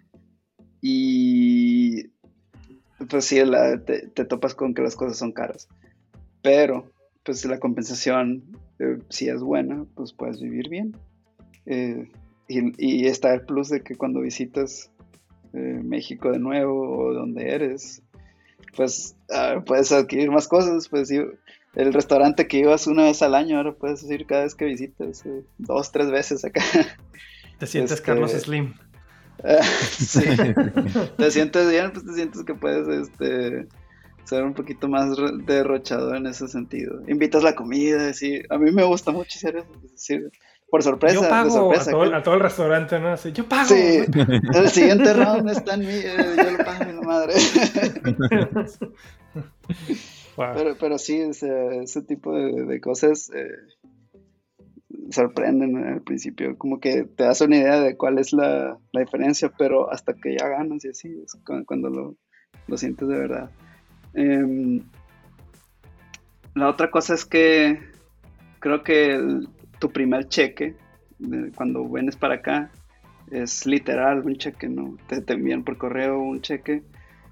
y pues sí, la- te, te topas con que las cosas son caras. Pero pues si la compensación eh, si es buena, pues puedes vivir bien. Eh, y, y está el plus de que cuando visitas eh, México de nuevo o donde eres, pues ah, puedes adquirir más cosas. Pues sí, el restaurante que ibas una vez al año, ahora puedes ir cada vez que visites, eh, dos, tres veces acá. Te sientes Carlos Este, Slim. ah, sí, te sientes bien, pues te sientes que puedes este, ser un poquito más re- derrochador en ese sentido. Invitas la comida, sí. A mí me gusta mucho hacer eso, es decir, por Yo sorpresa, de pago a sorpresa todo, acá. a todo el restaurante, ¿no? Así, yo pago. Sí, el siguiente round está en mí, eh, yo lo pago, la madre. Wow. Pero, pero sí, o sea, ese tipo de, de cosas eh, sorprenden al principio, como que te das una idea de cuál es la, la diferencia, pero hasta que ya ganas y así es cu- cuando lo, lo sientes de verdad. Em, la otra cosa es que creo que el- tu primer cheque, eh, cuando vienes para acá, es literal un cheque, ¿no? Te, te envían por correo un cheque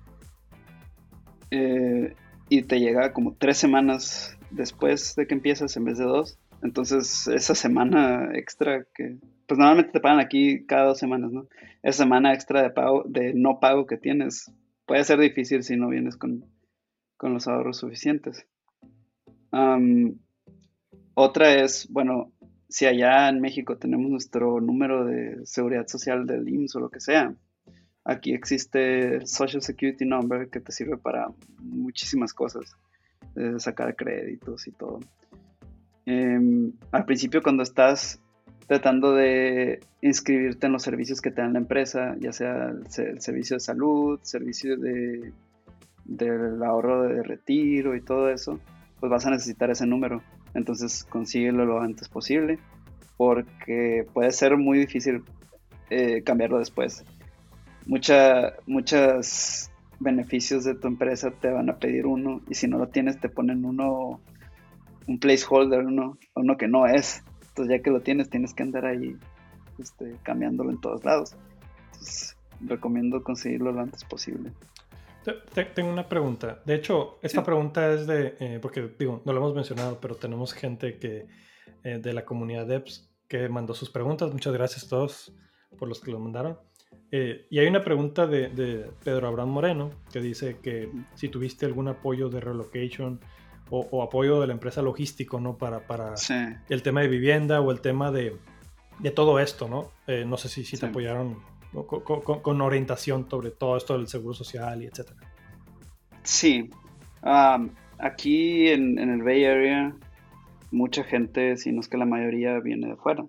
eh, y te llega como tres semanas después de que empiezas en vez de dos. Entonces, esa semana extra que, pues normalmente te pagan aquí cada dos semanas, ¿no? Esa semana extra de pago, de no pago que tienes, puede ser difícil si no vienes con, con los ahorros suficientes. Am, otra es, bueno, si allá en México tenemos nuestro número de seguridad social del I M S S o lo que sea, aquí existe el Social Security Number que te sirve para muchísimas cosas, eh, sacar créditos y todo. Em, al principio cuando estás tratando de inscribirte en los servicios que te dan la empresa, ya sea el, se- el servicio de salud, servicio de, del ahorro de retiro y todo eso, pues vas a necesitar ese número. Entonces consíguelo lo antes posible porque puede ser muy difícil eh, cambiarlo después. Mucha, muchos beneficios de tu empresa te van a pedir uno y si no lo tienes te ponen uno, un placeholder, uno, uno que no es. Entonces ya que lo tienes tienes que andar ahí este, cambiándolo en todos lados. Entonces recomiendo conseguirlo lo antes posible. Te- te- Tengo una pregunta. De hecho, esta Sí. pregunta es de, eh, porque digo, no lo hemos mencionado, pero tenemos gente que eh, de la comunidad de E P S que mandó sus preguntas. Muchas gracias a todos por los que lo mandaron. Eh, y hay una pregunta de, de Pedro Abraham Moreno que dice que si tuviste algún apoyo de relocation o, o apoyo de la empresa logístico, ¿no? Para, para Sí, el tema de vivienda o el tema de, de todo esto, ¿no? Eh, no sé si, si te sí. apoyaron, ¿no? con, con, con orientación sobre todo esto del seguro social y etcétera. Sí. Um, aquí en, en el Bay Area, mucha gente, si no es que la mayoría, viene de fuera.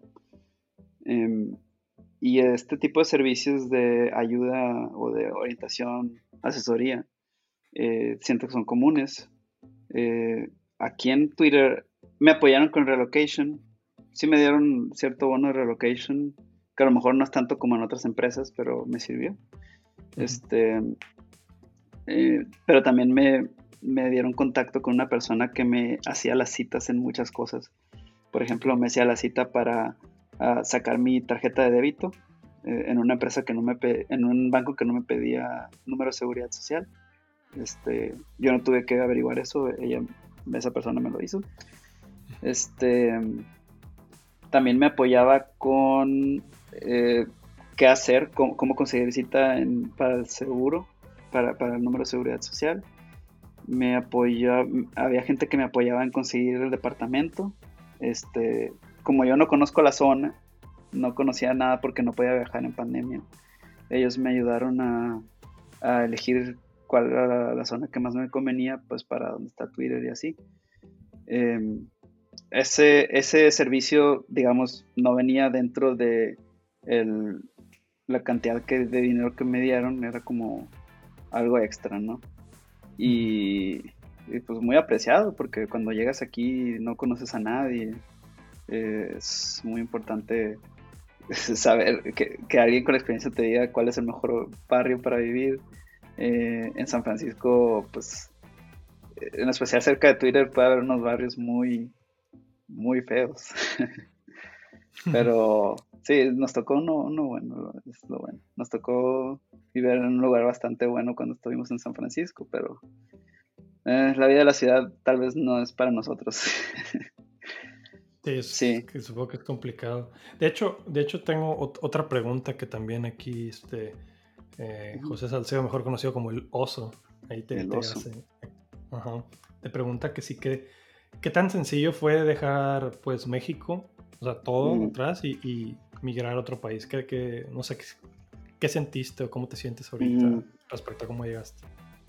Em, y este tipo de servicios de ayuda o de orientación, asesoría, eh, siento que son comunes. Eh, aquí en Twitter me apoyaron con relocation. Sí me dieron cierto bono de relocation, que a lo mejor no es tanto como en otras empresas, pero me sirvió. Uh-huh. Este, eh, pero también me, me dieron contacto con una persona que me hacía las citas en muchas cosas. Por ejemplo, me hacía la cita para uh, sacar mi tarjeta de débito eh, en una empresa que no me pe- en un banco que no me pedía número de seguridad social. Este, yo no tuve que averiguar eso, ella, esa persona me lo hizo. Este, también me apoyaba con eh, qué hacer, cómo, cómo conseguir cita en, para el seguro, para, para el número de seguridad social. Me apoyaba, había gente que me apoyaba en conseguir el departamento. Este, como yo no conozco la zona, no conocía nada porque no podía viajar en pandemia. Ellos me ayudaron a, a elegir cuál era la, la zona que más me convenía, pues para dónde está Twitter y así. Eh, ese, ese servicio, digamos, no venía dentro de el, la cantidad que, de dinero que me dieron, era como algo extra, ¿no? Y, y pues muy apreciado, porque cuando llegas aquí no conoces a nadie, eh, es muy importante saber que, que alguien con experiencia te diga cuál es el mejor barrio para vivir. Eh, en San Francisco, pues, en especial cerca de Twitter, puede haber unos barrios muy, muy feos. Pero sí, nos tocó uno, uno bueno, es lo bueno. Nos tocó vivir en un lugar bastante bueno cuando estuvimos en San Francisco, pero eh, la vida de la ciudad tal vez no es para nosotros. Sí, es Sí. que supongo que es complicado. De hecho, de hecho tengo ot- otra pregunta que también aquí este, eh, José Salcedo, mejor conocido como el Oso, ahí te, El te oso. hace. Ajá, te pregunta que sí que qué tan sencillo fue dejar pues México, o sea, todo Mm. atrás y, y migrar a otro país. Que, que no sé qué, qué sentiste o cómo te sientes ahorita Mm. respecto a cómo llegaste.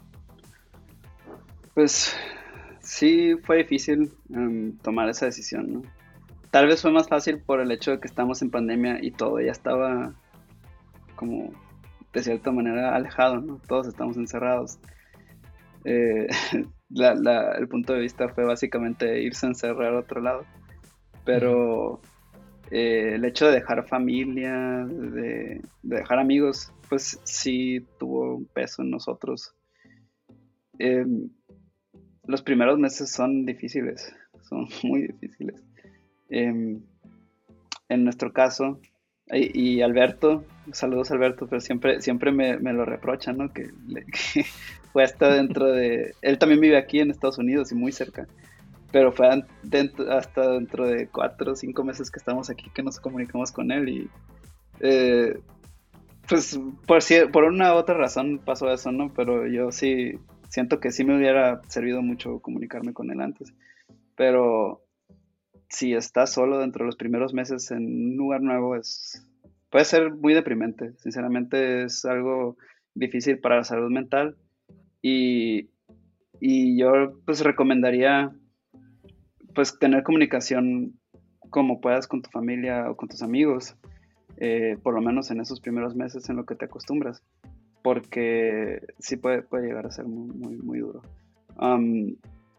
Pues sí, fue difícil um, tomar esa decisión, ¿no? Tal vez fue más fácil por el hecho de que estamos en pandemia y todo ya estaba como de cierta manera alejado, ¿no? Todos estamos encerrados. Eh, la, la, el punto de vista fue básicamente irse a encerrar a otro lado. Pero eh, el hecho de dejar familia, de, de dejar amigos, pues sí tuvo un peso en nosotros. Eh, los primeros meses son difíciles, son muy difíciles. Eh, en nuestro caso, y, y Alberto, saludos Alberto, pero siempre, siempre me, me lo reprochan, ¿no? Que, le, que fue hasta dentro de... Él también vive aquí en Estados Unidos y muy cerca, pero fue dentro, hasta dentro de cuatro o cinco meses que estamos aquí que nos comunicamos con él y... Eh, pues por, si, por una u otra razón pasó eso, ¿no? Pero yo sí siento que sí me hubiera servido mucho comunicarme con él antes, pero... si estás solo dentro de los primeros meses en un lugar nuevo, es, puede ser muy deprimente. Sinceramente es algo difícil para la salud mental y, y yo pues recomendaría pues tener comunicación como puedas con tu familia o con tus amigos, eh, por lo menos en esos primeros meses en lo que te acostumbras, porque sí puede, puede llegar a ser muy, muy, muy duro. Um,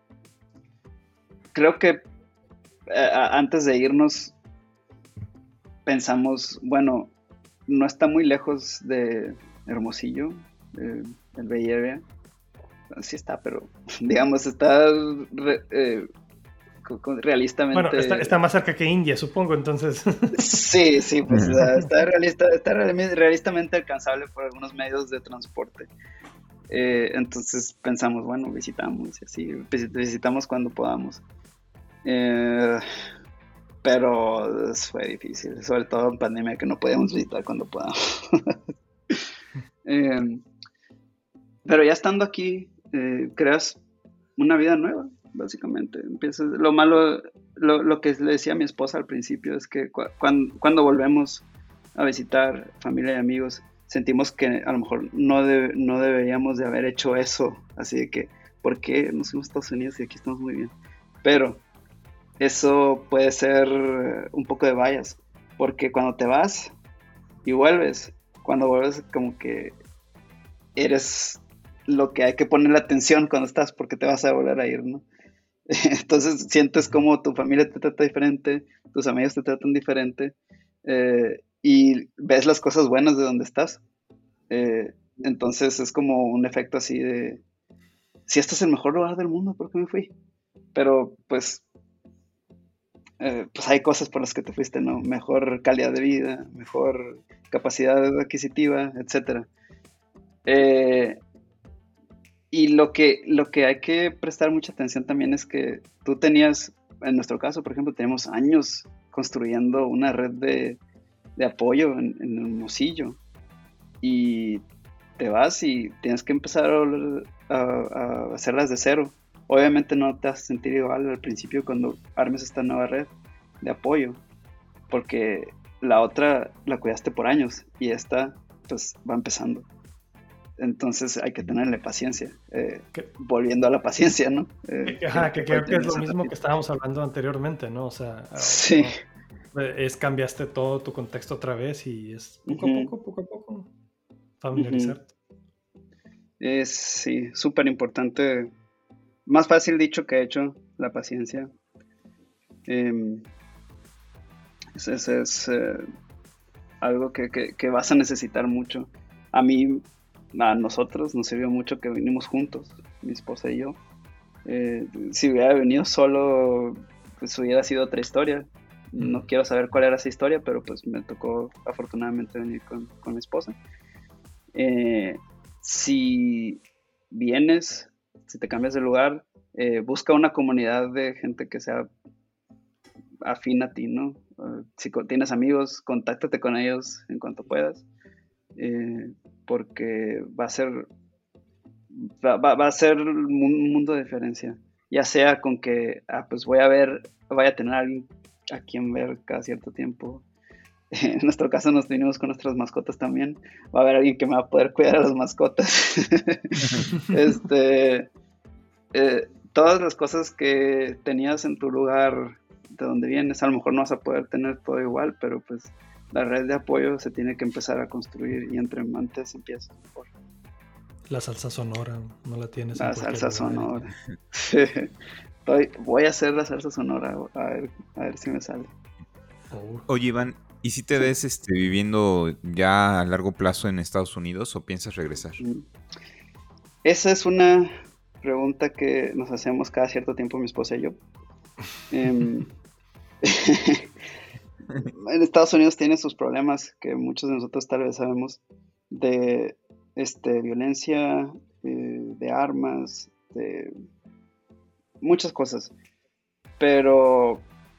creo que antes de irnos pensamos, bueno, no está muy lejos de Hermosillo, eh, el Bay Area. Sí está, pero digamos, está re, eh, realistamente... Bueno, está, está más cerca que India, supongo, entonces. Sí, sí, pues está, realista, está realistamente alcanzable por algunos medios de transporte. Eh, entonces pensamos, bueno, visitamos y así, visitamos cuando podamos. Eh, pero fue difícil, sobre todo en pandemia que no podíamos visitar cuando podamos. Eh, pero ya estando aquí, eh, creas una vida nueva, básicamente. Empiezas, lo malo, lo, lo que le decía a mi esposa al principio es que cu- cuan- cuando volvemos a visitar familia y amigos, sentimos que a lo mejor no, de- no deberíamos de haber hecho eso. Así de que, ¿por qué nos fuimos a Estados Unidos y aquí estamos muy bien? Pero eso puede ser eh, un poco de bias, porque cuando te vas y vuelves, cuando vuelves como que eres lo que hay que poner la atención cuando estás, porque te vas a volver a ir, ¿no? Entonces sientes como tu familia te trata diferente, tus amigos te tratan diferente, eh, y ves las cosas buenas de donde estás. Eh, entonces es como un efecto así de, si este es el mejor lugar del mundo, ¿por qué me fui? Pero pues, eh, pues hay cosas por las que te fuiste, ¿no? Mejor calidad de vida, mejor capacidad adquisitiva, etcétera. Eh, y lo que, lo que hay que prestar mucha atención también es que tú tenías, en nuestro caso, por ejemplo, tenemos años construyendo una red de, de apoyo en, en Hermosillo, y te vas y tienes que empezar a, volver a, a hacerlas de cero. Obviamente no te vas a sentir igual al principio cuando armes esta nueva red de apoyo, porque la otra la cuidaste por años y esta pues va empezando. Entonces hay que tenerle paciencia. Eh, Que, volviendo a la paciencia, ¿no? Eh, que, ajá, que creo que es lo mismo ratito. que estábamos hablando anteriormente, ¿no? O sea, Sí. ¿no? Es cambiaste todo tu contexto otra vez y es poco Uh-huh. a poco, poco a poco familiarizarte. Uh-huh. Es, sí, súper importante. Más fácil dicho que hecho, la paciencia. Eh, Ese es, es eh, algo que, que, que vas a necesitar mucho. A mí, a nosotros nos sirvió mucho que vinimos juntos, mi esposa y yo. Eh, si hubiera venido solo, pues hubiera sido otra historia. No Mm. quiero saber cuál era esa historia, pero pues me tocó afortunadamente venir con, con mi esposa. Eh, si vienes, si te cambias de lugar, eh, busca una comunidad de gente que sea afín a ti, ¿no? Uh, si co- tienes amigos, contáctate con ellos en cuanto puedas, eh, porque va a ser, va, va- va a ser un mundo de diferencia. Ya sea con que, ah, pues voy a ver, voy a tener a alguien a quien ver cada cierto tiempo. En nuestro caso nos vinimos con nuestras mascotas también. Va a haber alguien que me va a poder cuidar a las mascotas. este, eh, Todas las cosas que tenías en tu lugar de donde vienes, a lo mejor no vas a poder tener todo igual, pero pues la red de apoyo se tiene que empezar a construir, y entre antes empieza por La salsa sonora, no la tienes en la cualquier salsa lugar. sonora. Estoy, voy a hacer la salsa sonora, a ver, a ver si me sale. Oh. Oye, Iván, ¿y si te Sí. ves este, viviendo ya a largo plazo en Estados Unidos o piensas regresar? Mm. Esa es una pregunta que nos hacemos cada cierto tiempo mi esposa y yo. Em, en Estados Unidos tiene sus problemas que muchos de nosotros tal vez sabemos, de este, violencia, eh, de armas, de muchas cosas. Pero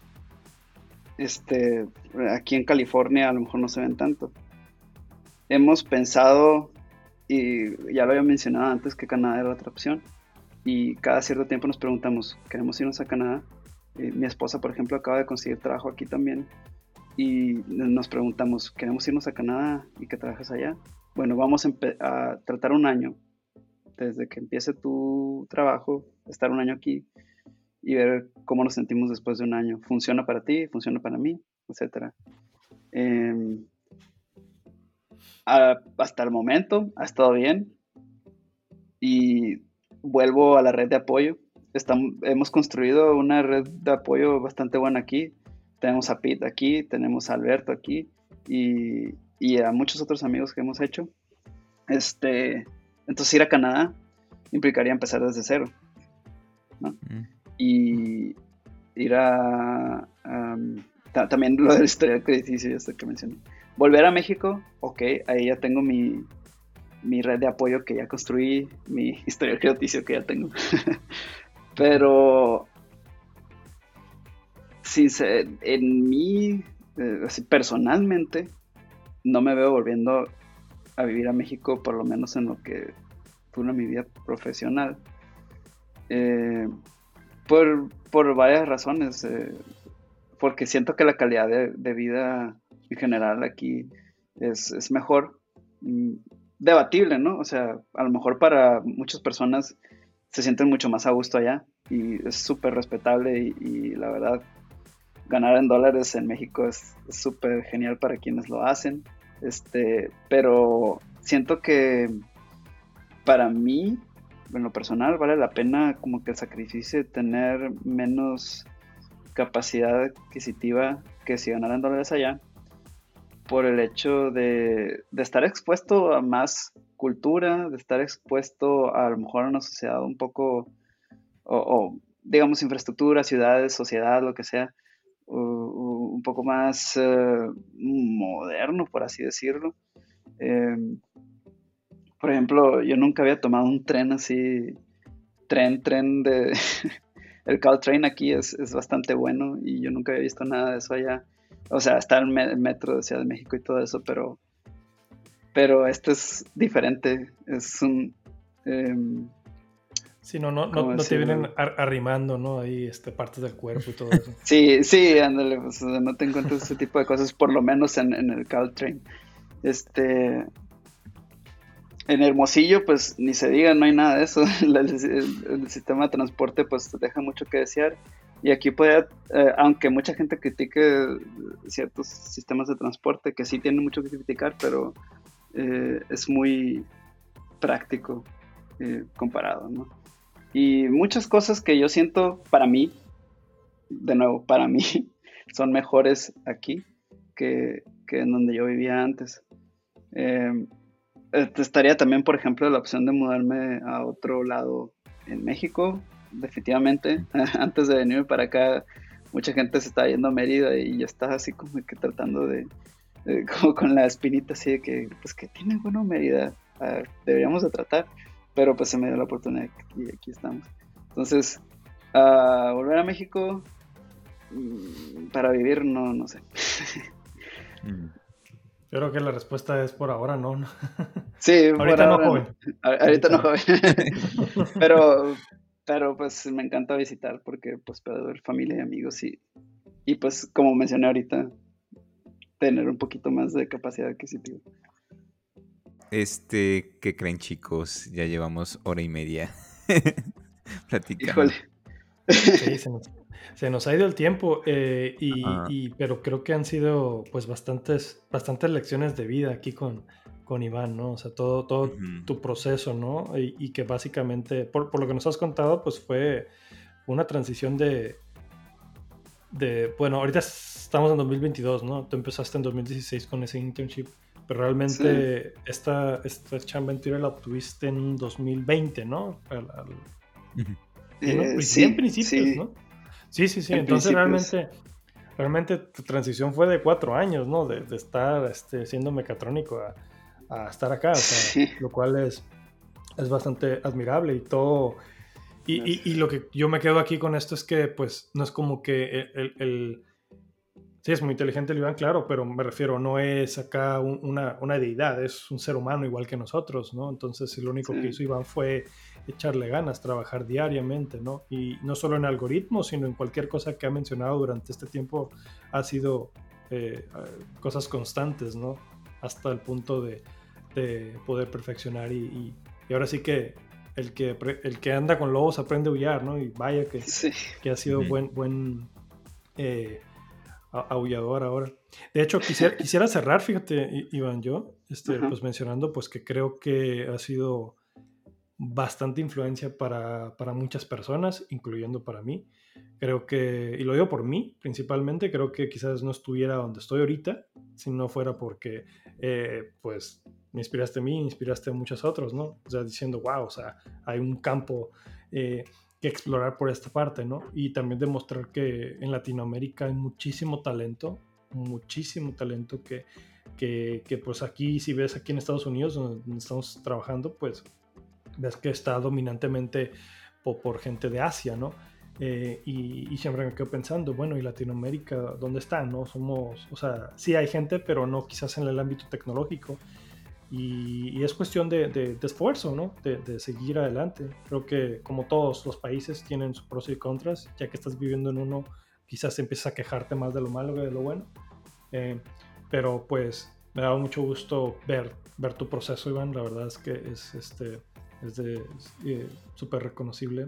este, aquí en California a lo mejor no se ven tanto. Hemos pensado, y ya lo había mencionado antes, que Canadá era otra opción. Y cada cierto tiempo nos preguntamos, ¿queremos irnos a Canadá? Eh, mi esposa, por ejemplo, acaba de conseguir trabajo aquí también. Y nos preguntamos, ¿queremos irnos a Canadá y que trabajes allá? Bueno, vamos a, empe- a tratar un año, desde que empiece tu trabajo, estar un año aquí y ver cómo nos sentimos después de un año. ¿Funciona para ti? ¿Funciona para mí? Etcétera. Eh, a- hasta el momento ha estado bien, y vuelvo a la red de apoyo. Estamos, hemos construido una red de apoyo bastante buena aquí. Tenemos a Pete aquí, tenemos a Alberto aquí, y, y a muchos otros amigos que hemos hecho. Este, entonces ir a Canadá implicaría empezar desde cero, ¿no? Mm. Y ir a... um, ta- también lo del historial crediticio, esto que mencioné. Volver a México, ok, ahí ya tengo mi, mi red de apoyo que ya construí, mi historial crediticio que ya tengo. Pero sin ser, en mí, eh, así, personalmente, no me veo volviendo a vivir a México, por lo menos en lo que fue mi vida profesional, eh, por, por varias razones. Eh, porque siento que la calidad de, de vida en general aquí es, es mejor. Mm, debatible, ¿no? O sea, a lo mejor para muchas personas se sienten mucho más a gusto allá y es súper respetable y, y la verdad, ganar en dólares en México es súper genial para quienes lo hacen. Este, pero siento que para mí, en lo personal, vale la pena como que el sacrificio de tener menos capacidad adquisitiva que si ganaran dólares allá, por el hecho de, de estar expuesto a más cultura, de estar expuesto a, a lo mejor a una sociedad un poco, o, o digamos infraestructura, ciudades, sociedad, lo que sea, o, o un poco más eh, moderno, por así decirlo. Eh, por ejemplo, yo nunca había tomado un tren así, tren, tren de... El Caltrain aquí es, es bastante bueno y yo nunca había visto nada de eso allá. O sea, está el, me- el metro de Ciudad de México y todo eso, pero, pero este es diferente. Es un... em, Sí, no, no, no, ¿cómo no te vienen decirlo? ar- arrimando, ¿no? Ahí este, partes del cuerpo y todo eso. Sí, sí, ándale, pues, o sea, no te encuentras ese tipo de cosas, por lo menos en, en el Caltrain. Este, en Hermosillo, pues ni se diga, no hay nada de eso. El, el- el sistema de transporte, pues deja mucho que desear. Y aquí puede, eh, aunque mucha gente critique ciertos sistemas de transporte, que sí tienen mucho que criticar, pero eh, es muy práctico eh, comparado, ¿no? Y muchas cosas que yo siento para mí, de nuevo, para mí, son mejores aquí que, que en donde yo vivía antes. Eh, eh, estaría también, por ejemplo, la opción de mudarme a otro lado en México, definitivamente. Antes de venirme para acá, mucha gente se está yendo a Mérida y yo estaba así como que tratando de, de- como con la espinita así de que, pues que tiene bueno Mérida. Ah, deberíamos de tratar, pero pues se me dio la oportunidad y aquí estamos. Entonces, ah, volver a México mm, para vivir, no, no sé. Mm. Yo creo que la respuesta es por ahora, ¿no? Sí, por Ahorita no, ahora joven. no. A- Ahorita Ahorita no, no. joven. Pero, pero pues me encanta visitar porque pues puedo ver familia y amigos y, y pues como mencioné ahorita, tener un poquito más de capacidad adquisitiva. Este, ¿qué creen, chicos? Ya llevamos hora y media Híjole. platicando. Sí, se nos, se nos ha ido el tiempo, eh, y, Ajá. y- pero creo que han sido pues bastantes, bastantes lecciones de vida aquí con, con Iván, ¿no? O sea, todo, todo Ujú. tu proceso, ¿no? Y, y que básicamente, por, por lo que nos has contado, pues fue una transición de, de, bueno, ahorita estamos en dos mil veintidós, ¿no? Tú empezaste en dos mil dieciséis con ese internship, pero Sí. realmente esta, esta chamba en Twitter la obtuviste en dos mil veinte, ¿no? Al- al- Ujú. sí, ¿no? Eh, Princi- Bien sí, principios, sí, ¿no? Sí, sí, sí. en Entonces principios. realmente, realmente tu transición fue de cuatro años, ¿no? De, de estar este, siendo mecatrónico a, a estar acá, o sea, Sí, lo cual es, es bastante admirable y todo. Y, y- y gracias. lo que yo me quedo aquí con esto es que, pues, no es como que el, el- el- sí, es muy inteligente el Iván, claro, pero me refiero, no es acá un- una, una deidad, es un ser humano igual que nosotros, ¿no? Entonces, lo único que Sí, hizo Iván fue echarle ganas, trabajar diariamente, ¿no? Y no solo en algoritmos, sino en cualquier cosa que ha mencionado durante este tiempo, ha sido eh, eh, cosas constantes, ¿no? Hasta el punto de, de poder perfeccionar y, y- y ahora sí que el que, apre- el que anda con lobos aprende a aullar, ¿no? Y vaya que, sí. que ha sido Ujú. buen, buen eh, a- aullador ahora. De hecho, quisiera, quisiera cerrar, fíjate, I- Iván, yo, este, Ajá. pues mencionando pues que creo que ha sido bastante influencia para, para muchas personas, incluyendo para mí. Creo que, y lo digo por mí principalmente, creo que quizás no estuviera donde estoy ahorita si no fuera porque, eh, pues, me inspiraste a mí, inspiraste a muchos otros, ¿no? O sea, diciendo, wow, o sea, hay un campo eh, que explorar por esta parte, ¿no? Y también demostrar que en Latinoamérica hay muchísimo talento, muchísimo talento que, que, que pues aquí, si ves aquí en Estados Unidos, donde estamos trabajando, pues ves que está dominantemente por, por gente de Asia, ¿no? Eh, y, y, siempre me quedo pensando, bueno, ¿y Latinoamérica dónde está? ¿No? Somos, o sea, sí hay gente, pero no quizás en el ámbito tecnológico. y, y es cuestión de, de, de esfuerzo, ¿no? De, de seguir adelante. Creo que como todos los países tienen sus pros y contras, ya que estás viviendo en uno, quizás empiezas a quejarte más de lo malo que de lo bueno. Eh, pero pues me ha dado mucho gusto ver, ver tu proceso, Iván. La verdad es que es este es de es, eh, súper reconocible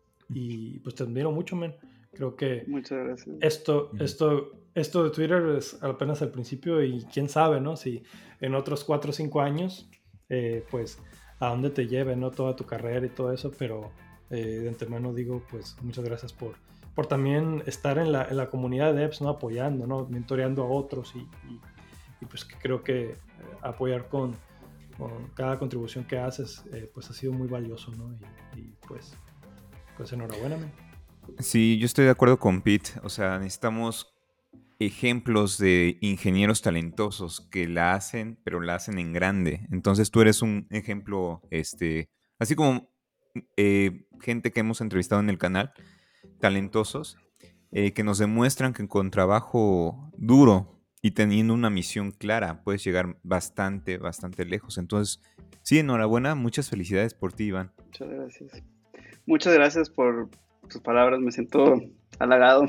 y pues te admiro mucho, man. Creo que muchas gracias. Esto, esto, esto de Twitter es apenas al principio y quién sabe, ¿no? Si en otros cuatro o cinco años, eh, pues a dónde te lleve, ¿no? Toda tu carrera y todo eso, pero eh, de antemano digo, pues muchas gracias por por también estar en la, en la comunidad de devs, ¿no? Apoyando, ¿no? Mentoreando a otros y, y, y pues que creo que eh, apoyar con, con cada contribución que haces, eh, pues ha sido muy valioso, ¿no? Y, y pues, pues enhorabuena, man. Sí, yo estoy de acuerdo con Pete. O sea, necesitamos ejemplos de ingenieros talentosos que la hacen, pero la hacen en grande. Entonces tú eres un ejemplo, este, así como eh, gente que hemos entrevistado en el canal, talentosos, eh, que nos demuestran que con trabajo duro y teniendo una misión clara puedes llegar bastante, bastante lejos. Entonces, sí, enhorabuena, muchas felicidades por ti, Iván. Muchas gracias. Muchas gracias por tus palabras, me siento halagado.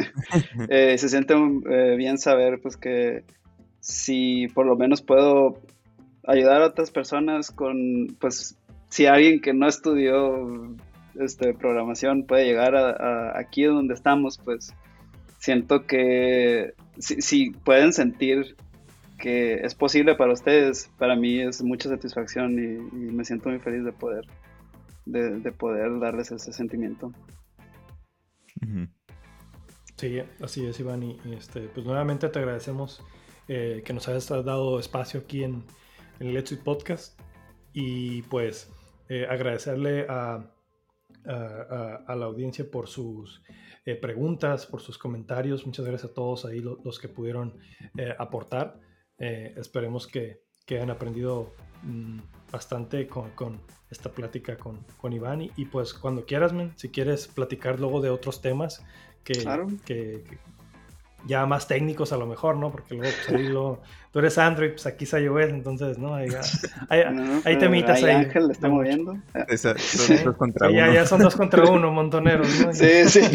eh, se siente eh, bien saber pues que si por lo menos puedo ayudar a otras personas con, pues si alguien que no estudió este, programación puede llegar a, a aquí donde estamos, pues siento que si, si pueden sentir que es posible para ustedes, para mí es mucha satisfacción y, y me siento muy feliz de poder de, de poder darles ese sentimiento. Uh-huh. Sí, así es, Iván, y, y este, pues nuevamente te agradecemos eh, que nos hayas dado espacio aquí en, en el Let's Eat Podcast y pues eh, agradecerle a, a, a, a la audiencia por sus eh, preguntas, por sus comentarios. Muchas gracias a todos ahí lo, los que pudieron eh, aportar. Eh, esperemos que, que hayan aprendido mmm, bastante con, con esta plática con, con Iván y, y pues cuando quieras, man, si quieres platicar luego de otros temas que, claro. que, que ya más técnicos a lo mejor, ¿no? Porque luego, pues, ahí lo, tú eres Android, pues aquí es iOS, entonces, ¿no? Ahí, ahí, no, ahí temitas ahí. Ángel le está moviendo. Esa, dos, dos contra sí, uno. Ya, ya son dos contra uno, montoneros, ¿no? Sí, sí.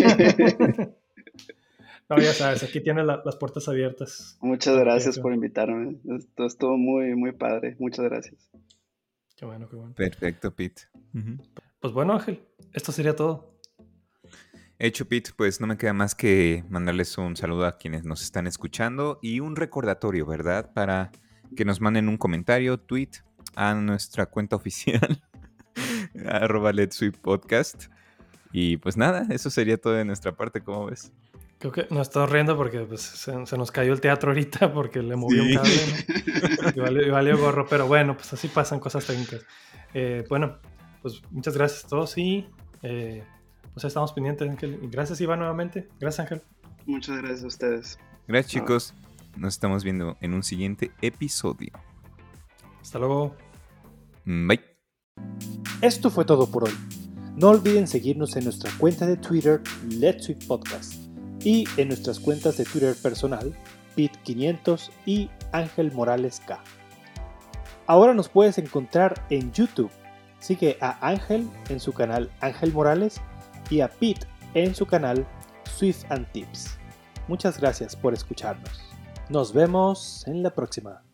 No, ya sabes, aquí tienes la, las puertas abiertas. Muchas gracias por invitarme. Esto estuvo muy, muy padre. Muchas gracias. Qué bueno, qué bueno. Perfecto, Pete. Uh-huh. Pues bueno, Ángel, esto sería todo. Hecho, Pete, pues no me queda más que mandarles un saludo a quienes nos están escuchando y un recordatorio, ¿verdad? Para que nos manden un comentario, tweet a nuestra cuenta oficial, arroba Let's Eat Podcast. Y pues nada, eso sería todo de nuestra parte, ¿cómo ves? Creo que nos estamos riendo porque pues, se, se nos cayó el teatro ahorita porque le movió sí. un cable, ¿no? Y valió, y valió gorro, pero bueno, pues así pasan cosas técnicas. Eh, bueno, pues muchas gracias a todos y eh, pues estamos pendientes, Ángel. Y gracias, Iván, nuevamente. Gracias, Ángel. Muchas gracias a ustedes. Gracias, chicos. Nos estamos viendo en un siguiente episodio. Hasta luego. Bye. Esto fue todo por hoy. No olviden seguirnos en nuestra cuenta de Twitter, Let's Eat Podcast, y en nuestras cuentas de Twitter personal, Pete quinientos y Ángel Morales K. Ahora nos puedes encontrar en YouTube. Sigue a Ángel en su canal Ángel Morales y a Pete en su canal Swift and Tips. Muchas gracias por escucharnos. Nos vemos en la próxima.